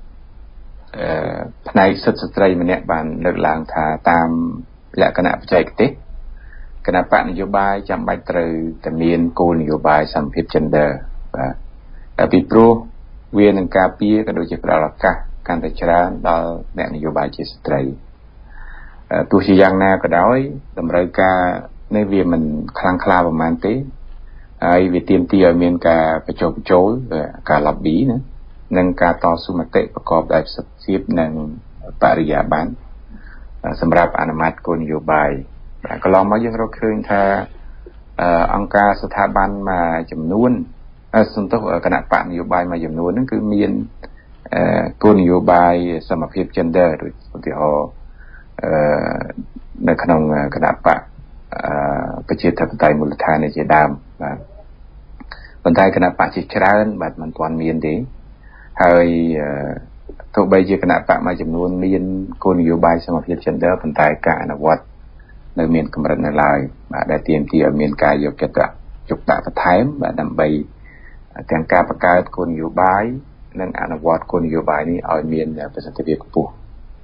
ផ្នែកសិទ្ធិស្ត្រីម្នាក់បានលើកឡើងថាតាមលក្ខណៈបច្ចេកទេសគណៈបកនយោបាយចាំបាច់ត្រូវតែមានគោលនយោបាយសមភាព gender បាទតែពីព្រោះវានឹងការពារក៏ដូចជាផ្ដល់ឱកាសកាន់តែច្រើនដល់អ្នកនយោបាយជាស្ត្រីទោះជាយ៉ាងណាក៏ដោយតម្រូវការនេះវាមិនខ្លាំងក្លាប្រហែលទេហើយវាទាមទារឲ្យមានការបញ្ចុះបញ្ចូលការ lobby ណានិងការតស៊ូមតិប្រកបដោយប្រសិទ្ធភាពនិងបរិយាបន្នសម្រាប់អនុម័តគោលនយោបាយកន្លងមកយើងរកឃើញថាអង្គការស្ថាប័នមួយចំនួនសន្ទុះគណៈបកនយោបាយមួយចំនួនហ្នឹងគឺមានគោលនយោបាយសមភាព gender ដូចឧទាហរណ៍នៅក្នុងគណៈបកប្រជាធិបតេយ្យមូលដ្ឋាននេះជាដើមបាទប៉ុន្តែគណៈបកជាច្រើនបាទមិនទាន់មានទេហើយទោះបីជាគណៈបកមួយចំនួនមានគោលនយោបាយសមភាព gender ប៉ុន្តែការអនុវត្តនៅមានកម្រិតនៅឡើយបាទដែលទាមទារឲ្យមានការយកចិត្តទុកដាក់បន្ថែមបាទដើម្បីទាំងការបង្កើតគោលនយោបាយនិងអនុវត្តគោលនយោបាយនេះឲ្យមានប្រសិទ្ធភាពខ្ពស់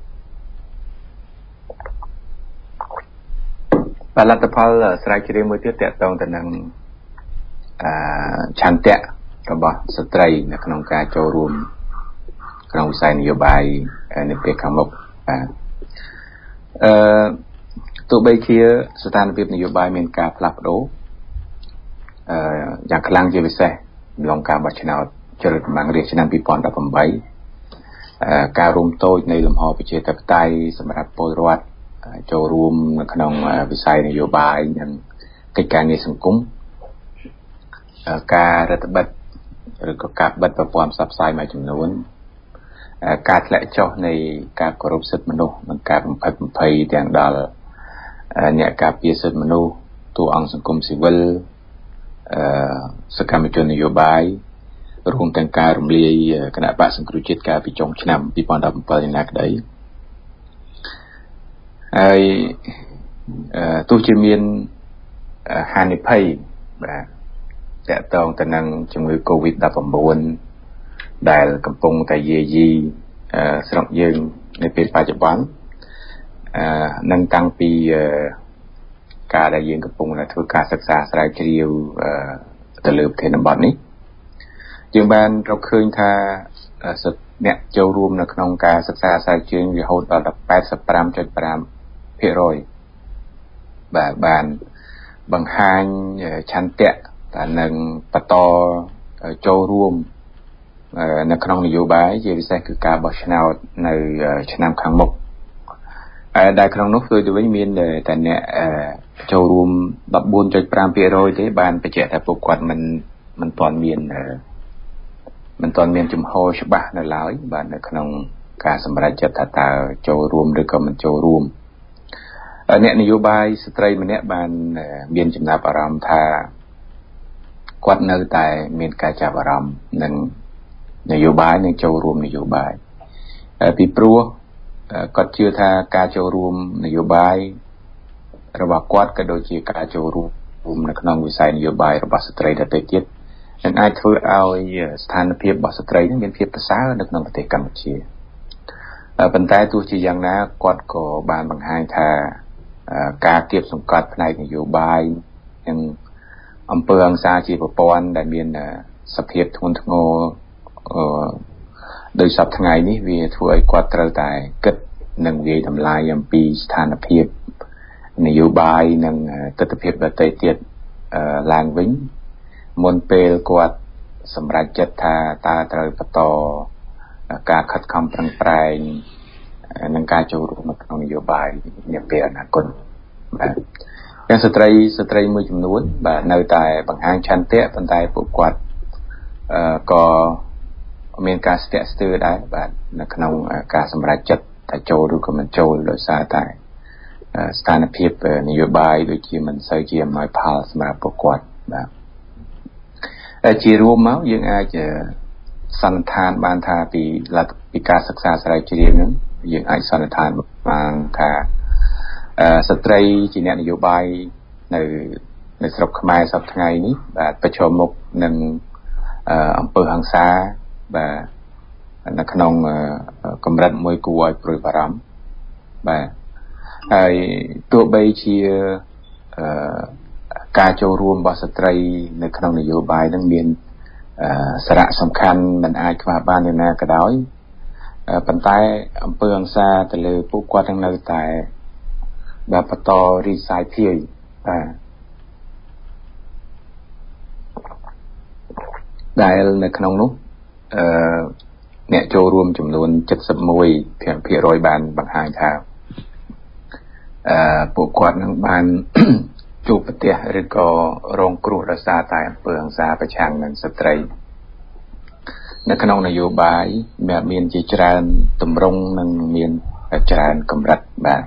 ផលិតផលស្រាវជ្រាវមួយទៀតទាក់ទងទៅនឹងអឺឆន្ទៈរបស់ស្ត្រីនៅក្នុងការចូលរួមក្នុងវិស័យនយោបាយនៅពេលខាងមុខបាទអឺទោះបីជាស្ថានភាពនយោបាយមានការផ្លាស់ប្ដូរអឺយ៉ាងខ្លាំងជាពិសេសក្នុងការបោះឆ្នោតជ្រើសរើសតំណាងរាស្ត្រឆ្នាំពីរពាន់ដប់ប្រាំបីអឺការរួមតូចនៃលំហប្រជាធិបតេយ្យសម្រាប់ពលរដ្ឋចូលរួមនៅក្នុងវិស័យនយោបាយនិងកិច្ចការងារសង្គមការរដ្ឋបិទឬក៏ការបិទប្រព័ន្ធផ្សព្វផ្សាយមួយចំនួនការធ្លាក់ចុះនៃការគោរពសិទ្ធិមនុស្សនិងការបំផិតបំភ័យទាំងដល់អ្នកការពារសិទ្ធិមនុស្សតួអង្គសង្គមស៊ីវិលអឺសកម្មជននយោបាយរួមទាំងការរំលាយគណៈបកសង្គ្រោះជាតិកាលពីចុងឆ្នាំពីរពាន់ដប់ប្រាំbảyណាក្តីហើយទោះជាមានហានិភ័យបាទតកតងទៅនឹងជំងឺ កូវីដដប់ប្រាំបួន ដែលកំពុងតែយាយីស្រុកយើងនៅពេលបច្ចុប្បន្នអឺនឹងតាំងពីការដែលយើងកំពុងតែធ្វើការសិក្សាស្រាវជ្រាវទៅលើប្រធានបទនេះយើងបានរកឃើញថាអ្នកចូលរួមនៅក្នុងការសិក្សាស្រាវជ្រាវរហូតដល់ แปดสิบห้าจุดห้าភាគរយ បាទបានបង្ហាញឆន្ទៈតែនឹងបន្តចូលរួមនៅក្នុងនយោបាយជាពិសេសគឺការបោះឆ្នោតនៅឆ្នាំខាងមុខដែលក្នុងនោះគឺទៅវិញមានតែអ្នកចូលរួម ដប់បួនจุดห้าភាគរយ ទេបានបញ្ជាក់ថាពួកគាត់មិនមិនទាន់មានមិនទាន់មានជំហរច្បាស់នៅឡើយបាទនៅក្នុងការសម្រេចចិត្តថាតើចូលរួមឬក៏មិនចូលរួមអ្នកនយោបាយស្ត្រីម្នាក់បានមានចំណាប់អារម្មណ៍ថាគាត់នៅតែមានការចាប់អារម្មណ៍នឹងនយោបាយនិងចូលរួមនយោបាយពីព្រោះគាត់ជឿថាការចូលរួមនយោបាយរបស់គាត់ក៏ដូចជាការចូលរួមនៅក្នុងវិស័យនយោបាយរបស់ស្ត្រីដទៃទៀតនឹងអាចធ្វើឲ្យស្ថានភាពរបស់ស្ត្រីនឹងមានភាពប្រសើរនៅក្នុងប្រទេសកម្ពុជាប៉ុន្តែទោះជាយ៉ាងណាគាត់ក៏បានបង្ហាញថាការគៀបសង្កត់ផ្នែកនយោបាយនិងអំពើហិង្សាជាប្រព័ន្ធដែលមានសភាពធ្ងន់ធ្ងរដោយសពថ្ងៃនេះវាធ្វើឲ្យគាត់ត្រូវតែគិតនិងវាយតម្លៃអំពីស្ថានភាពនយោបាយនិងទស្សនវិជ្ជាដទៃទៀតឡើងវិញមុនពេលគាត់សម្រេចចិត្តថាតើត្រូវបន្តការខិតខំប្រឹងប្រែងនិងការចូលរួមក្នុងនយោបាយនាពេលអនាគតបាទទាំងស្ត្រីស្ត្រីមួយចំនួនបាទនៅតែបង្ហាញឆន្ទៈប៉ុន្តែពួកគាត់អឺក៏មានការស្ទាក់ស្ទើរដែរបាទនៅក្នុងការសម្រេចចិត្តថាចូលឬក៏មិនចូលដោយសារតែស្ថានភាពនយោបាយដូចជាមិនសូវជាអំណោយផលសម្រាប់ពួកគាត់បាទជារួមមកយើងអាចសន្និដ្ឋានបានថាពីលទ្ធពីការសិក្សាស្រាវជ្រាវហ្នឹងយើងអាចសន្និដ្ឋានបានថាស្ត្រីជាអ្នកនយោបាយនៅនៅស្រុកខ្មែរសប្តាហ៍ថ្ងៃនេះបាទប្រឈមមុខនឹងអំពើហិង្សាបាទនៅក្នុងកម្រិតមួយគួរឲ្យព្រួយបារម្ភបាទហើយទោះបីជាការចូលរួមរបស់ស្ត្រីនៅក្នុងនយោបាយនឹងមានសារៈសំខាន់មិនអាចខ្វះបានទេណាក៏ដោយប៉ុន្តែអំពើហិង្សាទៅលើពួកគាត់នឹងនៅតែបាទបន្តរីកសាយភាយបាទដែលនៅក្នុងនោះអឺអ្នកចូលរួមចំនួន เจ็ดสิบเอ็ด ភាគរយបានបង្ហាញថាអឺពួកគាត់នឹងបានជួបប្រទះឬក៏រងគ្រោះដោយសារតែអំពើហិង្សាប្រឆាំងនឹងស្ត្រីនៅក្នុងនយោបាយមានជាច្រើនទម្រង់និងមានច្រើនកម្រិតបាទ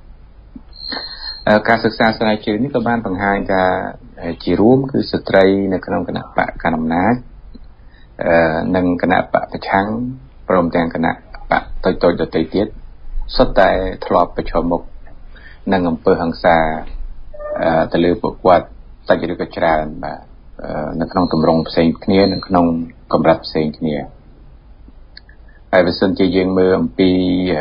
ការសិក្សាស្រាវជ្រាវនេះក៏បានបង្ហាញថាជារួមគឺស្ត្រីនៅក្នុងគណៈបកកណ្ដាលអំណាចនិងគណៈបកប្រឆាំងព្រមទាំងគណៈបកតូចៗដទៃទៀតសុទ្ធតែធ្លាប់ប្រឈមមុខនឹងអំពើហិង្សាទៅលើពួកគាត់តិចឬក៏ច្រើនបាទនៅក្នុងទម្រង់ផ្សេងគ្នានៅក្នុងកម្រិតផ្សេងគ្នាហើយបើសិនជាយើងមើលអំពី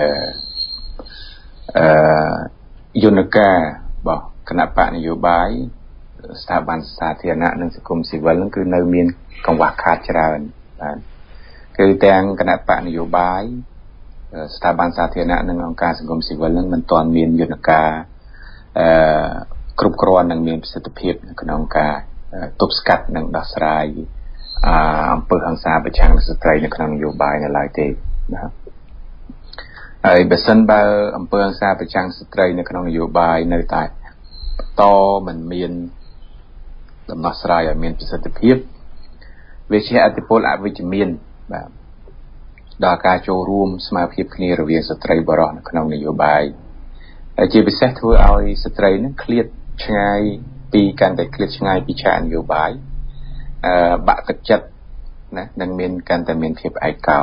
អឺយន្តការរបស់គណៈបកនយោបាយស្ថាប័នសាធារណៈនិងសង្គមស៊ីវិលហ្នឹងគឺនៅមានកង្វះខាតច្រើនបាទគឺទាំងគណៈបកនយោបាយស្ថាប័នសាធារណៈនិងអង្គការសង្គមស៊ីវិលហ្នឹងមិនទាន់មានយន្តការអឺគ្រប់គ្រាន់និងមានប្រសិទ្ធភាពនៅក្នុងការទប់ស្កាត់និងដោះស្រាយអំពើហិង្សាប្រឆាំងនឹងស្ត្រីនៅក្នុងនយោបាយនៅឡើយទេបាទហើយបើសិនបើអំពើហិង្សាប្រឆាំងស្ត្រីនៅក្នុងនយោបាយនៅតែបន្តមិនមានដំណោះស្រាយឲ្យមានប្រសិទ្ធភាពវាជាអតិពលអវិជ្ជមានបាទដល់ការចូលរួមស្មារតីគ្នារវាងស្ត្រីបរិសុទ្ធនៅក្នុងនយោបាយហើយជាពិសេសធ្វើឲ្យស្ត្រីនឹងឃ្លាតឆ្ងាយពីកាន់តែឃ្លាតឆ្ងាយពីឆាកនយោបាយអឺបាក់ទឹកចិត្តណានឹងមានកាន់តែមានភាពឯកោ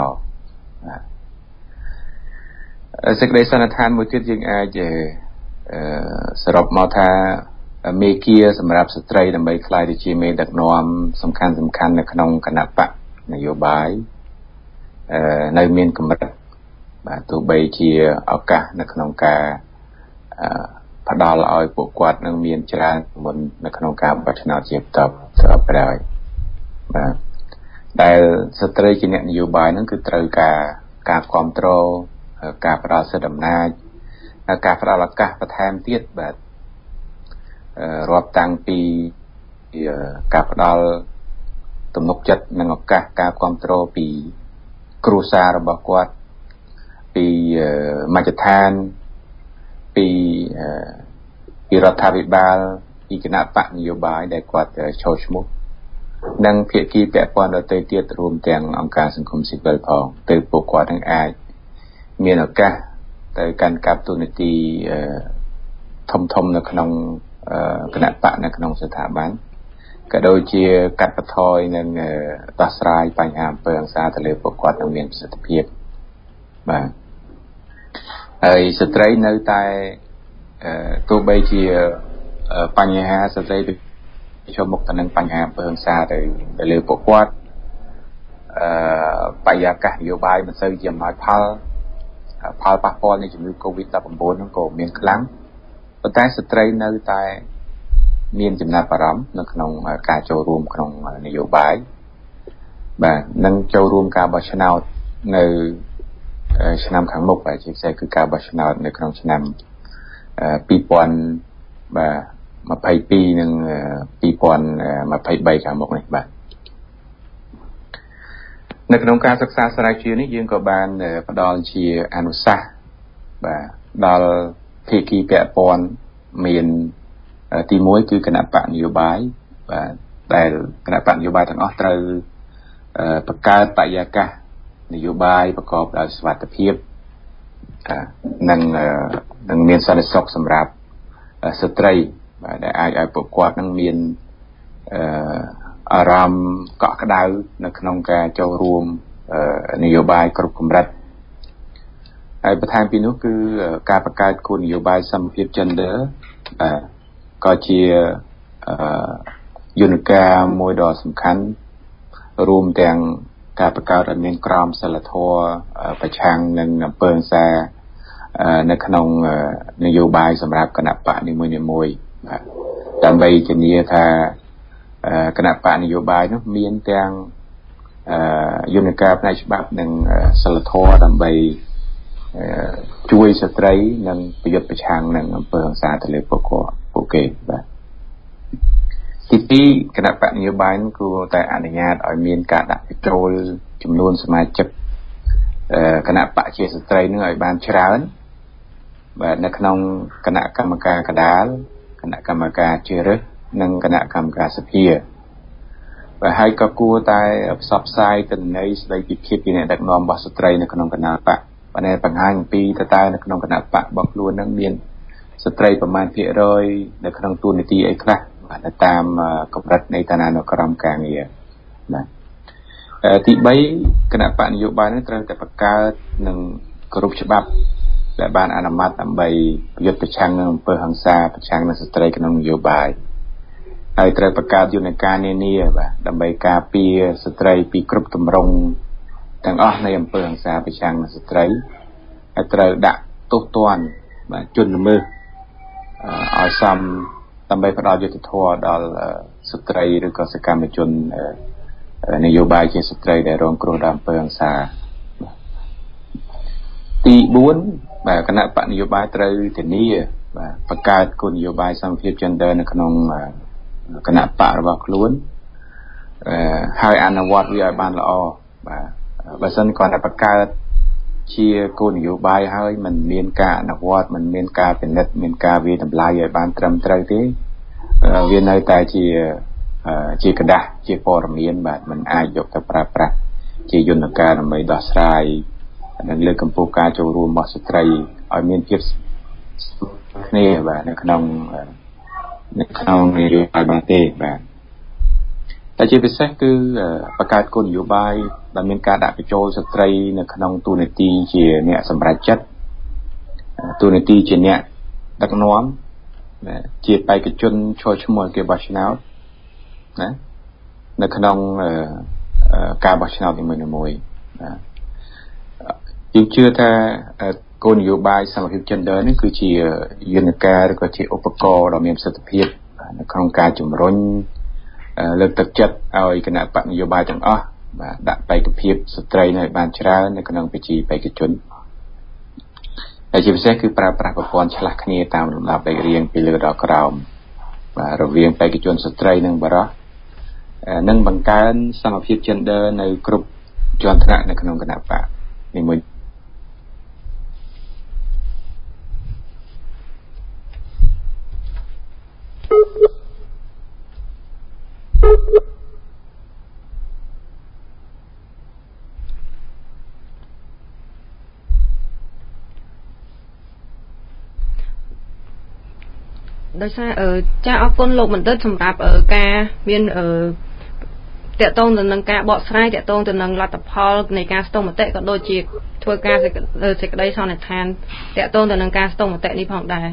សេចក្តីសន្និដ្ឋានមួយទៀតយើងអាចអឺសរុបមកថាមេគាសម្រាប់ស្ត្រីដើម្បីក្លាយទៅជាមេដឹកនាំសំខាន់សំខាន់នៅក្នុងគណៈបកនយោបាយអឺនៅមានកម្រិតបាទទោះបីជាឱកាសនៅក្នុងការអឺផ្ដល់ឲ្យពួកគាត់នឹងមានច្រើនមុននៅក្នុងការបោះឆ្នោតជាបន្តទៅក្រោយបាទដែលស្ត្រីជាអ្នកនយោបាយហ្នឹងគឺត្រូវការការគ្រប់គ្រងការផ្ដល់សិទ្ធិអំណាចការផ្ដល់ឱកាសបន្ថែមទៀតបាទរាប់តាំងពីការផ្ដល់ទំនុកចិត្តនិងឱកាសការគ្រប់គ្រងពីគ្រួសាររបស់គាត់ពីមជ្ឈដ្ឋានពីពីរដ្ឋាភិបាលពីគណៈបកនយោបាយដែលគាត់ចូលឈ្មោះនិងភាគីពាក់ព័ន្ធដទៃទៀតរួមទាំងអង្គការសង្គមស៊ីវិលផងទើបពួកគាត់នឹងអាចមានឱកាសទៅកាន់កាប់ទូនាទីធំធំនៅក្នុងគណៈបកនៅក្នុងស្ថាប័នក៏ដូចជាកាត់បន្ថយនិងដោះស្រាយបញ្ហាអំពើហិង្សាទៅលើពួកគាត់នឹងមានប្រសិទ្ធភាពបាទហើយស្ត្រីនៅតែទោះបីជាបញ្ហាស្ត្រីប្រឈមមុខទៅនឹងបញ្ហាអំពើហិង្សាទៅទៅលើពួកគាត់អឺបរិយាកាសនយោបាយមិនសូវជាអំណោយផលផលប៉ះពាល់នៃជំងឺ កូវីដ ដប់ប្រាំបួន ហ្នឹងក៏មានខ្លាំងប៉ុន្តែស្ត្រីនៅតែមានចំណាប់អារម្មណ៍នៅក្នុងការចូលរួមក្នុងនយោបាយបាទនិងចូលរួមការបោះឆ្នោតនៅឆ្នាំខាងមុខបាទជាពិសេសគឺការបោះឆ្នោតនៅក្នុងឆ្នាំពីរពាន់ម្ភៃពីរនិងពីរពាន់ម្ភៃបីខាងមុខនេះបាទនៅក្នុងការសិក្សាស្រាវជ្រាវនេះយើងក៏បានផ្ដល់ជាអនុសាសន៍បាទដល់ភាគីពាក់ព័ន្ធមានទីមួយគឺគណៈបកនយោបាយបាទដែលគណៈបកនយោបាយទាំងអស់ត្រូវបង្កើតបរិយាកាសនយោបាយប្រកបដោយសុវត្ថិភាពនិងនិងមានសន្តិសុខសម្រាប់ស្ត្រីបាទដែលអាចឲ្យពួកគាត់នឹងមានអឺអារម្មណ៍កក់ក្ដៅនៅក្នុងការចូលរួមនយោបាយគ្រប់កម្រិតហើយបន្ថែមពីនោះគឺការបង្កើតគោលនយោបាយសមភាព gender បាទក៏ជាយន្តការមួយដ៏សំខាន់រួមទាំងការបង្កើតឲ្យមានក្រមសីលធម៌ប្រឆាំងនឹងអំពើហិង្សានៅក្នុងនយោបាយសម្រាប់គណៈបកនីមួយៗបាទដើម្បីធានាថាគណៈបកនយោបាយនោះមានទាំងយន្តការផ្នែកច្បាប់និងសីលធម៌ដើម្បីជួយស្ត្រីនិងប្រយុទ្ធប្រឆាំងនឹងអំពើហិង្សាទៅលើពួកគាត់ពួកគេបាទទីពីរគណៈបកនយោបាយគួរតែអនុញ្ញាតឲ្យមានការដាក់បញ្ចូលចំនួនសមាជិកគណៈបកជាស្ត្រីនឹងឲ្យបានច្រើនបាទនៅក្នុងគណៈកម្មការកណ្ដាលគណៈកម្មការជ្រើសរើសនិងគណៈកម្មការសភាបាទហើយក៏គួរតែផ្សព្វផ្សាយទិន្នន័យស្ដីពីភាពជាអ្នកដឹកនាំរបស់ស្ត្រីនៅក្នុងគណៈបកបាទបង្ហាញអំពីតើតើនៅក្នុងគណៈបករបស់ខ្លួននឹងមានស្ត្រីប្រមាណភាគរយនៅក្នុងតួនាទីអីខ្លះបាទតាមកម្រិតនៃឋានានុក្រមការងារបាទទីបីគណៈបកនយោបាយនេះត្រូវតែបង្កើតនិងគោរពច្បាប់ដែលបានអនុម័តដើម្បីប្រយុទ្ធប្រឆាំងនឹងអំពើហិង្សាប្រឆាំងនឹងស្ត្រីក្នុងនយោបាយហើយត្រូវបង្កើតយន្តការនានាបាទដើម្បីការពារស្ត្រីពីគ្រប់ទម្រង់ទាំងអស់នៃអំពើហិង្សាប្រឆាំងនឹងស្ត្រីហើយត្រូវដាក់ទោសទណ្ឌបាទជនល្មើសឲ្យសមដើម្បីផ្ដល់យុត្តិធម៌ដល់ស្ត្រីឬក៏សកម្មជននយោបាយជាស្ត្រីដែលរងគ្រោះដោយអំពើហិង្សាទីបួនបាទគណៈបកនយោបាយត្រូវធានាបាទបង្កើតគោលនយោបាយសមភាព gender នៅក្នុងគណៈបករបស់ខ្លួនហើយអនុវត្តវាឲ្យបានល្អបាទបើសិនគាត់តែបង្កើតជាគោលនយោបាយហើយมันមានការអនុវត្តมันមានការពិនិត្យមានការវិតម្លៃឲ្យបានត្រឹមត្រូវទេវានៅតែជាជាกระดาษជាព័ត៌មានបាទมันអាចយកទៅប្រើប្រាស់ជាយន្តការដើម្បីដោះស្រាយនិងលើកកម្ពស់ការចូលរួមរបស់ស្ត្រីឲ្យមានភាពគ្នាបាទនៅក្នុងនៅក្នុងនយោបាយបានទេបាទតែជាពិសេសគឺបង្កើតគោលនយោបាយដែលមានការដាក់បញ្ចូលស្ត្រីនៅក្នុងតួនាទីជាអ្នកសម្រេចចិត្តតួនាទីជាអ្នកដឹកនាំជាបេក្ខជនចូលឈ្មោះគេបោះឆ្នោតណានៅក្នុងការបោះឆ្នោតនីមួយៗយើងជឿថាគោលនយោបាយសមភាព gender នេះគឺជាយន្តការឬក៏ជាឧបករណ៍ដ៏មានប្រសិទ្ធភាពនៅក្នុងការជំរុញលើកទឹកចិត្តឲ្យគណៈបកនយោបាយទាំងអស់បាទដាក់បេក្ខភាពស្ត្រីនៅបានច្រើននៅក្នុងវិជាបេក្ខជនហើយជាពិសេសគឺប្រើប្រាស់ប្រព័ន្ធឆ្លាស់គ្នាតាមលំដាប់លេខរៀងពីលើដល់ក្រោមបាទរវាងបេក្ខជនស្ត្រីនិងបុរសនិងបង្កើនសមភាព gender នៅគ្រប់ជាន់ថ្នាក់នៅក្នុងគណៈបកនីមួយដោយសារចាអរគុណលោកបណ្ឌិតសម្រាប់ការមានតកតងទៅនឹងការបកស្រាយតកតងទៅនឹងលទ្ធផលនៃការស្ទង់មតិក៏ដូចជាធ្វើការសេចក្តីសន្និដ្ឋានតកតងទៅនឹងការស្ទង់មតិនេះផងដែរ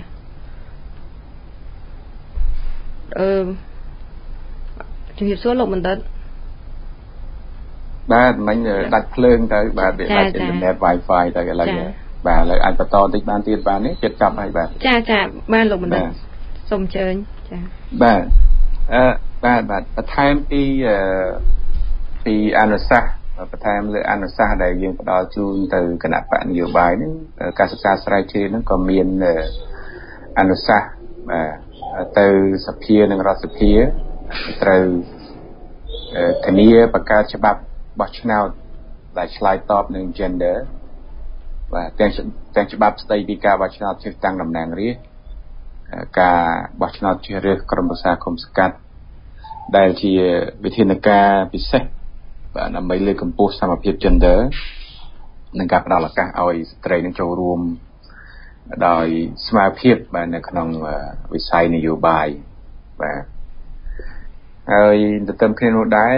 អឺជំរាបសួរលោកបណ្ឌិតបាទមិញដាច់ភ្លើងទៅបាទវាដាច់អ៊ីនធឺណិត Wi-Fi ទៅឥឡូវបាទឥឡូវអាចបន្តតិចបានទៀតបាននេះជិតចប់ហើយបាទចាចាបានលោកបណ្ឌិតសូមអញ្ជើញចាបាទអឺបាទបាទបន្ថែមពីអឺពីអនុសាសន៍បន្ថែមលើអនុសាសន៍ដែលយើងផ្ដល់ជូនទៅគណៈបកនយោបាយហ្នឹងការសិក្សាស្រាវជ្រាវហ្នឹងក៏មានអនុសាសន៍បាទទៅសភានិងរដ្ឋសភាត្រូវធានាបង្កើតច្បាប់បោះឆ្នោតដែលឆ្លើយតបនឹង gender បាទទាំងទាំងច្បាប់ស្ដីពីការបោះឆ្នោតជ្រើសតាំងតំណាងរាស្ត្រការបោះឆ្នោតជ្រើសរើសក្រុមប្រឹក្សាគុំសង្កាត់ដែលជាវិធានការពិសេសបាទដើម្បីលើកកម្ពស់សមភាព gender និងការផ្ដល់ឱកាសឲ្យស្ត្រីនឹងចូលរួមដោយស្មារតីភាពបាទនៅក្នុងវិស័យនយោបាយបាទហើយទន្ទឹមគ្នានោះដែរ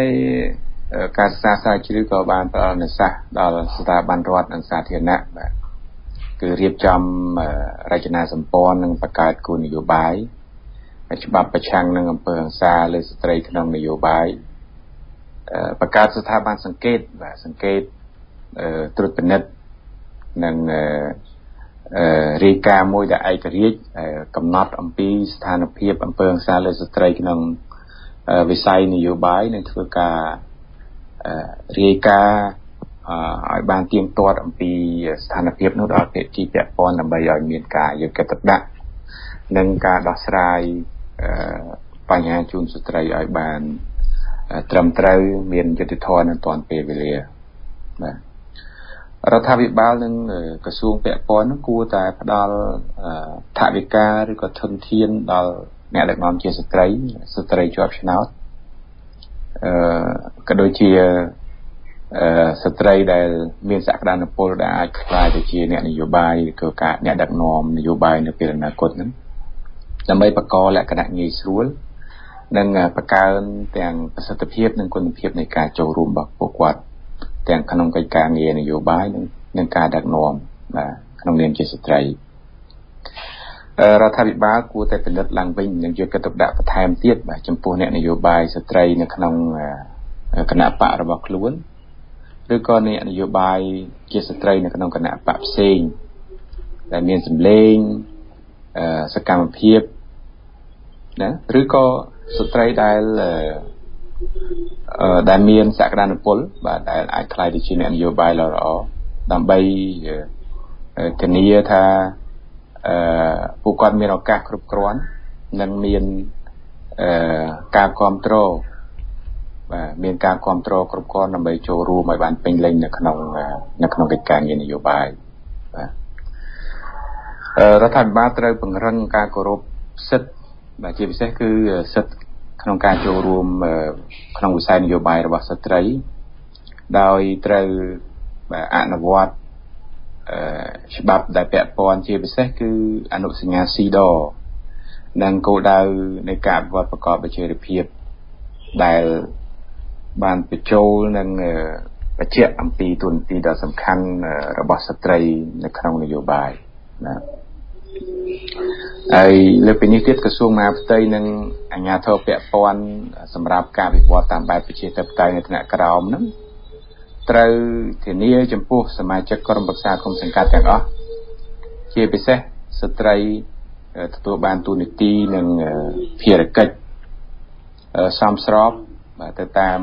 ការសិក្សាស្រាវជ្រាវក៏បានផ្ដល់អនុសាសន៍ដល់ស្ថាប័នរដ្ឋនិងសាធារណៈបាទគឺរៀបចំរចនាសម្ព័ន្ធនិងបង្កើតគោលនយោបាយច្បាប់ប្រឆាំងនឹងអំពើហិង្សាលើស្ត្រីក្នុងនយោបាយបង្កើតស្ថាប័នសង្កេតបាទសង្កេតត្រួតពិនិត្យនិងរាយការណ៍មួយដែលឯករាជ្យកំណត់អំពីស្ថានភាពអំពើហិង្សាលើស្ត្រីក្នុងវិស័យនយោបាយនិងធ្វើការរាយការណ៍ឲ្យបានទៀងទាត់អំពីស្ថានភាពនោះដល់ភាគីពាក់ព័ន្ធដើម្បីឲ្យមានការយកចិត្តទុកដាក់និងការដោះស្រាយបញ្ហាជូនស្ត្រីឲ្យបានត្រឹមត្រូវមានយុត្តិធម៌និងទាន់ពេលវេលាបាទរដ្ឋាភិបាលនិងក្រសួងពាក់ព័ន្ធគួរតែផ្ដល់ថវិកាឬក៏ធនធានដល់អ្នកដឹកនាំជាស្ត្រីស្ត្រីជាប់ឆ្នោតអឺក៏ដូចជាអឺស្ត្រីដែលមានសក្តានុពលដែលអាចក្លាយទៅជាអ្នកនយោបាយឬក៏ការអ្នកដឹកនាំនយោបាយនៅពេលអនាគតហ្នឹងដើម្បីបង្កលក្ខណៈងាយស្រួលនិងបង្កើនទាំងប្រសិទ្ធភាពនិងគុណភាពនៃការចូលរួមរបស់ពួកគាត់ទាំងក្នុងកិច្ចការងារនយោបាយនិងនិងការដឹកនាំបាទក្នុងនាមជាស្ត្រីរដ្ឋាភិបាលគួរតែពិនិត្យឡើងវិញនិងយកចិត្តទុកដាក់បន្ថែមទៀតបាទចំពោះអ្នកនយោបាយស្ត្រីនៅក្នុងគណៈបករបស់ខ្លួនឬក៏អ្នកនយោបាយជាស្ត្រីនៅក្នុងគណៈបកផ្សេងដែលមានសម្លេងសកម្មភាពណាឬក៏ស្ត្រីដែលដែលមានសក្តានុពលបាទដែលអាចក្លាយទៅជាអ្នកនយោបាយល្អៗដើម្បីធានាថាអឺពួកគាត់មានឱកាសគ្រប់គ្រាន់និងមានអឺការគ្រប់គ្រងបាទមានការគ្រប់គ្រងគ្រប់គ្រាន់ដើម្បីចូលរួមឲ្យបានពេញលេញនៅក្នុងនៅក្នុងកិច្ចការងារនយោបាយបាទរដ្ឋាភិបាលត្រូវពង្រឹងការគោរពសិទ្ធិបាទជាពិសេសគឺសិទ្ធិក្នុងការចូលរួមក្នុងវិស័យនយោបាយរបស់ស្ត្រីដោយត្រូវអនុវត្តច្បាប់ដែលពាក់ព័ន្ធជាពិសេសគឺអនុសញ្ញាស៊ីដនិងគោលដៅនៃការអភិវឌ្ឍប្រកបដោយចីរភាពដែលបានបញ្ចូលនិងបញ្ជាក់អំពីទូនាទីដ៏សំខាន់របស់ស្ត្រីនៅក្នុងនយោបាយណាហើយលើពីនេះទៀតក្រសួងមហាផ្ទៃនិងអាជ្ញាធរពាក់ព័ន្ធសម្រាប់ការវិវត្តតាមបែបប្រជាធិបតេយ្យនៅថ្នាក់ក្រោមហ្នឹងត្រូវធានាចំពោះសមាជិកក្រុមប្រឹក្សាគុំសង្កាត់ទាំងអស់ជាពិសេសស្ត្រីទទួលបានទូនាទីនិងភារកិច្ចសមស្របបាទទៅតាម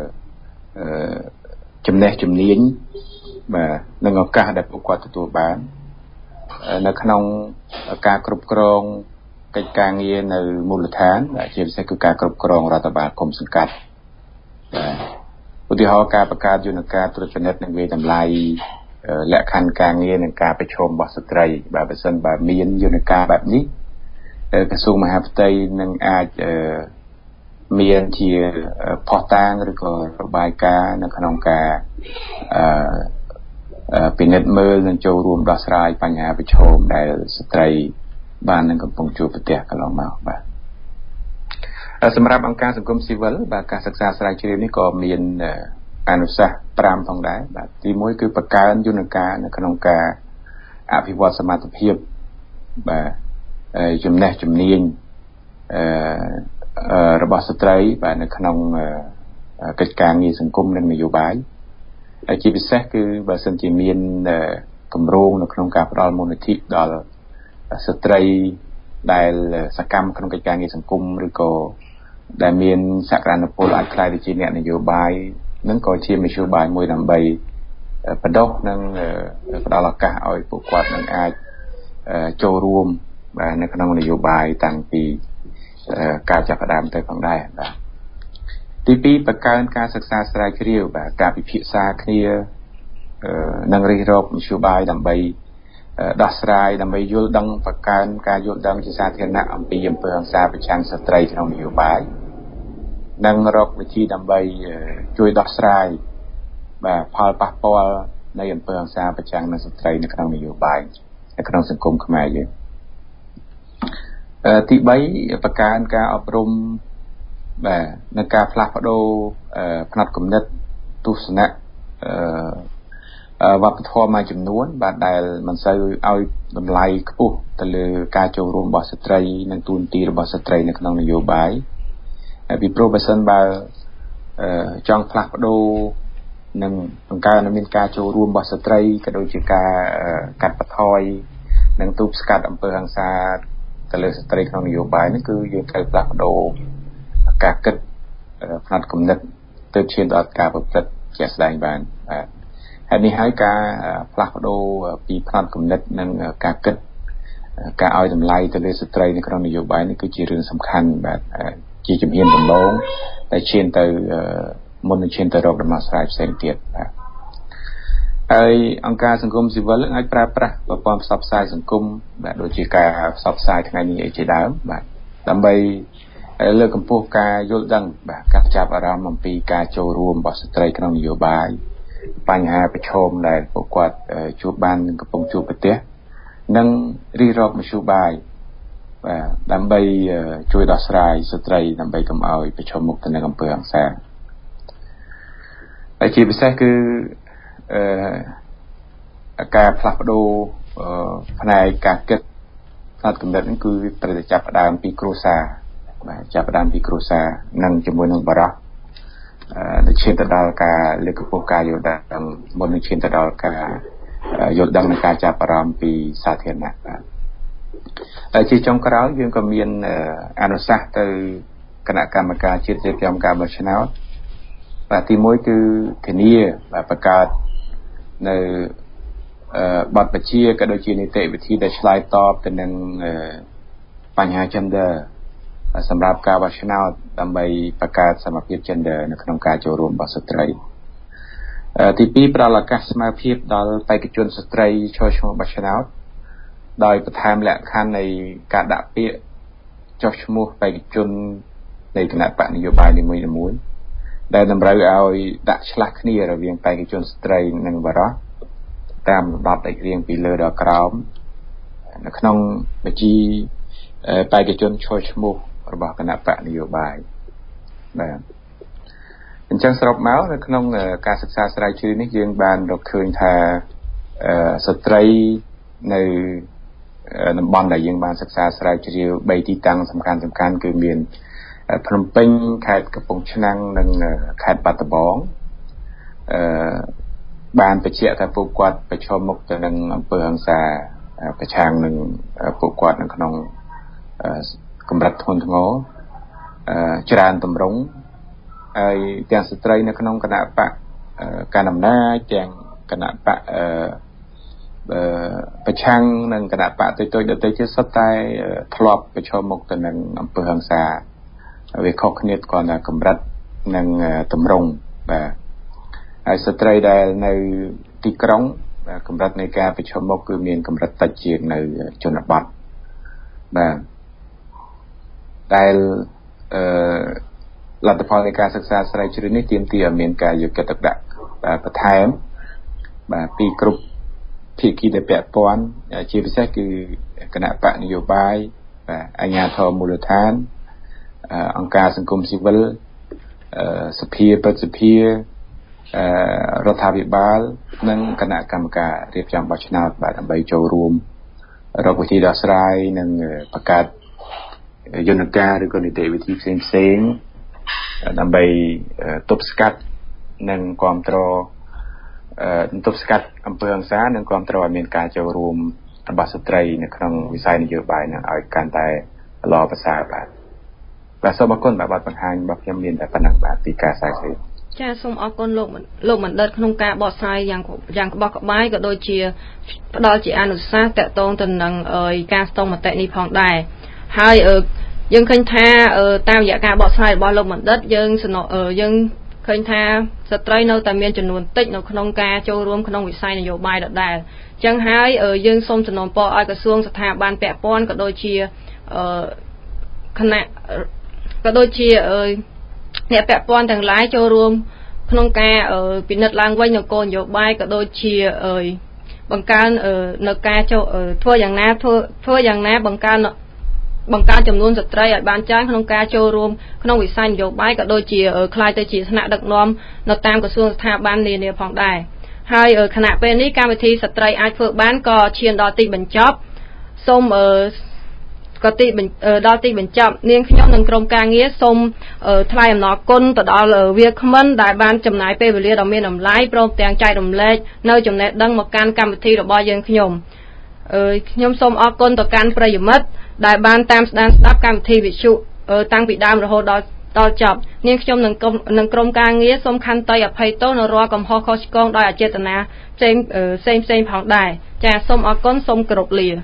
ចំណេះជំនាញបាទនិងឱកាសដែលពួកគាត់ទទួលបាននៅក្នុងការគ្រប់គ្រងកិច្ចការងារនៅមូលដ្ឋានជាពិសេសគឺការគ្រប់គ្រងរដ្ឋបាលគុំសង្កាត់បាទឧទាហរណ៍ការបង្កើតយន្តការត្រួតពិនិត្យនិងវិតម្លៃលក្ខខណ្ឌការងារនិងការប្រឈមរបស់ស្ត្រីបាទបើសិនបើមានយន្តការបែបនេះក្រសួងមហាផ្ទៃនឹងអាចមានជាផុសតាងឬក៏របាយការណ៍នៅក្នុងការអឺពិនិត្យមើលនិងចូលរួមដោះស្រាយបញ្ហាប្រឈមដែលស្ត្រីបាននឹងកំពុងជួបប្រទះកន្លងមកបាទសម្រាប់អង្គការសង្គមស៊ីវិលបាទការសិក្សាស្រាវជ្រាវនេះក៏មានអនុសាសន៍ប្រាំផងដែរបាទទីមួយគឺបង្កើនយន្តការនៅក្នុងការអភិវឌ្ឍសមត្ថភាពបាទចំណេះជំនាញអឺរបស់ស្ត្រីបាទនៅក្នុងកិច្ចការងារសង្គមនិងនយោបាយហើយជាពិសេសគឺបើសិនជាមានគម្រោងនៅក្នុងការផ្ដល់មូលនិធិដល់ស្ត្រីដែលសកម្មក្នុងកិច្ចការងារសង្គមឬក៏ដែលមានសក្តានុពលអាចក្លាយទៅជាអ្នកនយោបាយនឹងក៏ជាមធ្យោបាយមួយដើម្បីបដោះនិងផ្ដល់ឱកាសឲ្យពួកគាត់នឹងអាចចូលរួមបាទនៅក្នុងនយោបាយតាំងពីការចាប់ផ្ដើមទៅផងដែរបាទទីពីរបង្កើនការសិក្សាស្រាវជ្រាវបាទការពិភាក្សាគ្នានិងរិះរកមធ្យោបាយដើម្បីដោះស្រាយដើម្បីយល់ដឹងបង្កើនការយល់ដឹងជាសាធារណៈអំពីអំពើហិង្សាប្រឆាំងស្ត្រីក្នុងនយោបាយនិងរកវិធីដើម្បីជួយដោះស្រាយបាទផលប៉ះពាល់នៃអំពើហិង្សាប្រឆាំងនឹងស្ត្រីនៅក្នុងនយោបាយនៅក្នុងសង្គមខ្មែរយើងទីបីបង្កើនការអប់រំបាទនិងការផ្លាស់ប្ដូរផ្នត់គំនិតទស្សនៈវប្បធម៌មួយចំនួនបាទដែលមិនសូវឲ្យតម្លៃខ្ពស់ទៅលើការចូលរួមរបស់ស្ត្រីនិងទូនទីរបស់ស្ត្រីនៅក្នុងនយោបាយពីព្រោះបើសិនបើចង់ផ្លាស់ប្ដូរនិងបង្កើនមានការចូលរួមរបស់ស្ត្រីក៏ដូចជាការកាត់បន្ថយនិងទប់ស្កាត់អំពើហិង្សាទៅលើស្ត្រីក្នុងនយោបាយនេះគឺយើងត្រូវផ្លាស់ប្ដូរការគិតផ្នែកគំនិតទៅឈានដល់ការប្រព្រឹត្តជាក់ស្ដែងបានបាទហើយនេះហើយការផ្លាស់ប្ដូរពីផ្នែកគំនិតនិងការគិតការឲ្យតម្លៃទៅលើស្ត្រីនៅក្នុងនយោបាយនេះគឺជារឿងសំខាន់បាទជាជំហានដំបូងដែលឈានទៅមុននឹងឈានទៅរកដំណោះស្រាយផ្សេងទៀតបាទហើយអង្គការសង្គមស៊ីវិលអាចប្រើប្រាស់ប្រព័ន្ធផ្សព្វផ្សាយសង្គមបាទដូចជាការផ្សព្វផ្សាយថ្ងៃនេះជាដើមបាទដើម្បីលើកកម្ពស់ការយល់ដឹងបាទការចាប់អារម្មណ៍អំពីការចូលរួមរបស់ស្ត្រីក្នុងនយោបាយបញ្ហាប្រឈមដែលពួកគាត់ជួបបានកំពុងជួបប្រទះនិងរិះរកមធ្យោបាយបាទដើម្បីជួយដោះស្រាយស្ត្រីដើម្បីកុំឲ្យប្រឈមមុខទៅនឹងអំពើហិង្សាហើយជាពិសេសគឺអឺការផ្លាស់ប្ដូរផ្នែកការគិតផ្នែកគំនិតនេះគឺត្រូវតែចាប់ផ្ដើមពីគ្រួសារបាទចាប់ផ្ដើមពីគ្រួសារនិងជាមួយនឹងបរិបទអឺឈានទៅដល់ការលើកកម្ពស់ការយល់ដឹងមុននឹងឈានទៅដល់ការយល់ដឹងនិងការចាប់អារម្មណ៍ពីសាធារណៈបាទហើយជាចុងក្រោយយើងក៏មានអនុសាសន៍ទៅគណៈកម្មការជាតិរៀបចំការបោះឆ្នោតបាទទីមួយគឺធានាបាទបង្កើតនៅបទបញ្ជាក៏ដូចជានីតិវិធីដែលឆ្លើយតបទៅនឹងបញ្ហា gender សម្រាប់ការបោះឆ្នោតដើម្បីបង្កើតសមភាព gender នៅក្នុងការចូលរួមរបស់ស្ត្រីទីពីរផ្ដល់ឱកាសស្មើភាពដល់បេក្ខជនស្ត្រីចូលឈ្មោះបោះឆ្នោតដោយបន្ថែមលក្ខខណ្ឌនៃការដាក់ពាក្យចុះឈ្មោះបេក្ខជននៃគណៈបកនយោបាយនីមួយៗដែលតម្រូវឲ្យដាក់ឆ្លាស់គ្នារវាងបេក្ខជនស្ត្រីនិងបុរសតាមលំដាប់ដែលរៀងពីលើដល់ក្រោមនៅក្នុងបញ្ជីបេក្ខជនចូលឈ្មោះរបស់គណៈបកនយោបាយបាទអញ្ចឹងសរុបមកនៅក្នុងការសិក្សាស្រាវជ្រាវនេះយើងបានរកឃើញថាស្ត្រីនៅតំបន់ដែលយើងបានសិក្សាស្រាវជ្រាវបីទីតាំងសំខាន់សំខាន់គឺមានភ្នំពេញខេត្តកំពង់ឆ្នាំងនិងខេត្តបាត់ដំបងអឺបានបញ្ជាក់ថាពួកគាត់ប្រឈមមុខទៅនឹងអំពើហិង្សាប្រឆាំងនឹងពួកគាត់នៅក្នុងកម្រិតធ្ងន់ធ្ងរច្រើនទម្រង់ហើយទាំងស្ត្រីនៅក្នុងគណៈបកកណ្ដាលអំណាចទាំងគណៈបកប្រឆាំងនឹងគណៈបកតូចៗដទៃទៀតសុទ្ធតែធ្លាប់ប្រឈមមុខទៅនឹងអំពើហិង្សាវាខុសគ្នាគ្រាន់តែកម្រិតនិងទម្រង់បាទហើយស្ត្រីដែលនៅទីក្រុងកម្រិតនៃការប្រឈមមុខគឺមានកម្រិតតិចជាងនៅជនបទបាទដែលអឺលទ្ធផលនៃការសិក្សាស្រាវជ្រាវនេះទាមទារឲ្យមានការយកចិត្តទុកដាក់បន្ថែមបាទពីគ្រប់ភាគីដែលពាក់ព័ន្ធជាពិសេសគឺគណៈបកនយោបាយបាទអាជ្ញាធរមូលដ្ឋានអង្គការសង្គមស៊ីវិលសភាប្រតិសភារដ្ឋាភិបាលនិងគណៈកម្មការរៀបចំបោះឆ្នោតបាទដើម្បីចូលរួមរកវិធីដោះស្រាយនិងបង្កើតយន្តការឬក៏នីតិវិធីផ្សេងផ្សេងដើម្បីទប់ស្កាត់និងគ្រប់គ្រងទប់ស្កាត់អំពើហិង្សានិងគ្រប់គ្រងឲ្យមានការចូលរួមរបស់ស្ត្រីនៅក្នុងវិស័យនយោបាយនឹងឲ្យកាន់តែល្អប្រសើរបាទបាទសូមអរគុណបាទបទបង្ហាញរបស់ខ្ញុំមានតែប៉ុណ្ណឹងបាទពីការសាកសីចាសូមអរគុណលោកលោកបណ្ឌិតក្នុងការបកស្រាយយ៉ាងយ៉ាងក្បោះក្បាយក៏ដូចជាផ្ដល់ជាអនុសាសន៍តកតងទៅនឹងការស្ទង់មតិនេះផងដែរហើយយើងឃើញថាតាមរយៈការបកស្រាយរបស់លោកបណ្ឌិតយើងយើងឃើញថាស្ត្រីនៅតែមានចំនួនតិចនៅក្នុងការចូលរួមក្នុងវិស័យនយោបាយដដែលអញ្ចឹងហើយយើងសូមសំណូមពរឲ្យក្រសួងស្ថាប័នពាក់ព័ន្ធក៏ដូចជាគណៈក៏ដូចជាអ្នកពាក់ព័ន្ធទាំងឡាយចូលរួមក្នុងការពិនិត្យឡើងវិញនូវគោលនយោបាយក៏ដូចជាបង្កើននៅការធ្វើយ៉ាងណាធ្វើធ្វើយ៉ាងណាបង្កើនបង្កើនចំនួនស្ត្រីឲ្យបានច្រើនក្នុងការចូលរួមក្នុងវិស័យនយោបាយក៏ដូចជាខ្លាយទៅជាថ្នាក់ដឹកនាំនៅតាមក្រសួងស្ថាប័ននានាផងដែរហើយខណៈពេលនេះកម្មវិធីស្ត្រីអាចធ្វើបានក៏ឈានដល់ទីបញ្ចប់សូមក៏ទីដល់ទីបញ្ចប់នាងខ្ញុំនិងក្រុមការងារសូមថ្លែងអំណរគុណទៅដល់វាគ្មិនដែលបានចំណាយពេលវេលាដ៏មានតម្លៃព្រមទាំងចែករំលែកនៅចំណេះដឹងមកកាន់កម្មវិធីរបស់យើងខ្ញុំខ្ញុំសូមអរគុណទៅកាន់ប្រិយមិត្តដែលបានតាមស្ដាប់ស្ដាប់កម្មវិធីវិទ្យុតាំងពីដើមរហូតដល់ដល់ចប់នាងខ្ញុំនិងក្រុមនិងក្រុមការងារសូមខន្តីអភ័យទោសនៅរាល់កំហុសខុសឆ្គងដោយអចេតនាផ្សេងផ្សេងផ្សេងផងដែរចាសូមអរគុណសូមគោរពលា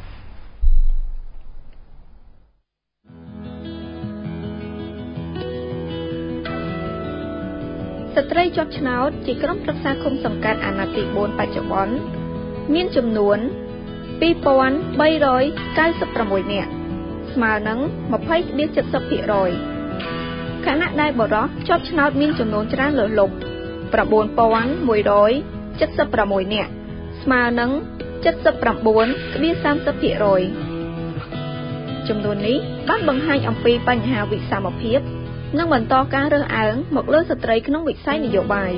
ស្ត្រីជាប់ឆ្នោតជាក្រុមប្រឹក្សាឃុំសង្កាត់អាណត្តិទីbốnបច្ចុប្បន្នមានចំនួនពីរពាន់បីរយកៅសិបប្រាំមួយនាក់ស្មើនឹង ម្ភៃភាគរយ เจ็ดสิบភាគរយ ខណៈដែលបុរសជាប់ឆ្នោតមានចំនួនច្រើនលើសលប់ ៩ពាន់មួយរយเจ็ดสิบหกនាក់ស្មើនឹង เจ็ดสิบเก้าភាគสามสิบភាគរយ ចំនួននេះបានបង្ហាញអំពីបញ្ហាវិសមភាពនិងបន្តការរើសអើងមកលើស្ត្រីក្នុងវិស័យនយោបាយ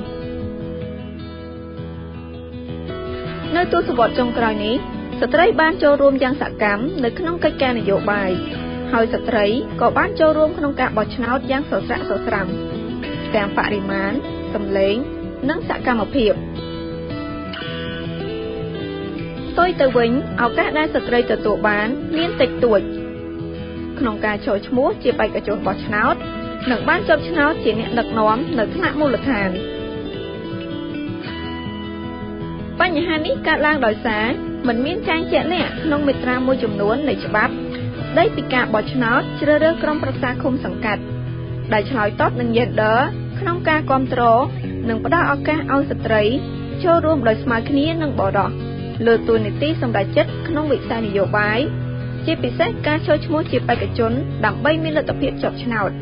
នៅទសវត្សរ៍ចុងក្រោយនេះស្ត្រីបានចូលរួមយ៉ាងសកម្មនៅក្នុងកិច្ចការនយោបាយហើយស្ត្រីក៏បានចូលរួមក្នុងការបោះឆ្នោតយ៉ាងសស្រាក់សស្រាំទាំងបរិមាណសម្លេងនិងសកម្មភាពផ្ទុយទៅវិញឱកាសដែលស្ត្រីទទួលបានមានតិចតួចក្នុងការចូលឈ្មោះជាបេក្ខជនបោះឆ្នោតនិងបានជាប់ឆ្នោតជាអ្នកដឹកនាំនៅថ្នាក់មូលដ្ឋានបញ្ហានេះកើតឡើងដោយសារមិនមានចែងជាក់លាក់ក្នុងមាត្រាមួយចំនួននៃច្បាប់ស្តីពីការបោះឆ្នោតជ្រើសរើសក្រុមប្រឹក្សាឃុំសង្កាត់ដែលឆ្លើយតបនឹង Gender ក្នុងការគាំទ្រនិងផ្ដល់ឱកាសឲ្យស្ត្រីចូលរួមដោយស្មើគ្នានឹងបុរសលើតួនាទីសម្រេចចិត្តក្នុងវិស័យនយោបាយជាពិសេសការចូលឈ្មោះជាបេក្ខជនដើម្បីមានលទ្ធភាពជាប់ឆ្នោត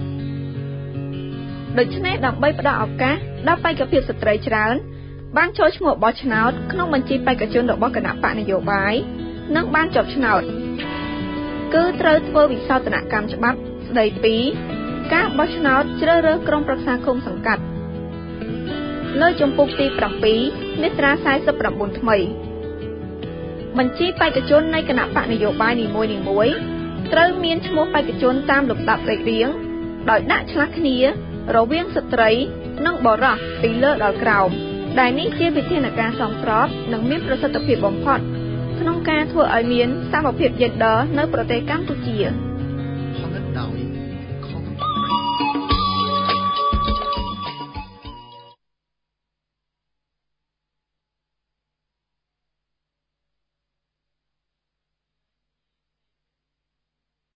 ដូច្នេះដើម្បីផ្ដល់ឱកាសដល់បេក្ខភាពស្ត្រីច្រើនបានចូលឈ្មោះបោះឆ្នោតក្នុងបញ្ជីបេក្ខជនរបស់គណៈបកនយោបាយនិងបានជាប់ឆ្នោតគឺត្រូវធ្វើវិសោធនកម្មច្បាប់ស្ដីពីការបោះឆ្នោតជ្រើសរើសក្រុមប្រឹក្សាឃុំសង្កាត់លើជំពូកទី7មាត្រាសែសិបប្រាំបួនថ្មីបញ្ជីបេក្ខជននៃគណៈបកនយោបាយនីមួយៗត្រូវមានឈ្មោះបេក្ខជនតាមលំដាប់លេខរៀងដោយដាក់ឆ្លាស់គ្នារវាងស្ត្រីនិងបុរសពីលើដល់ក្រោមដែលនេះជាវិធានការសមស្របនិងមានប្រសិទ្ធភាពបំផុតក្នុងការធ្វើឲ្យមានសមភាព Gender នៅប្រទេសកម្ពុជា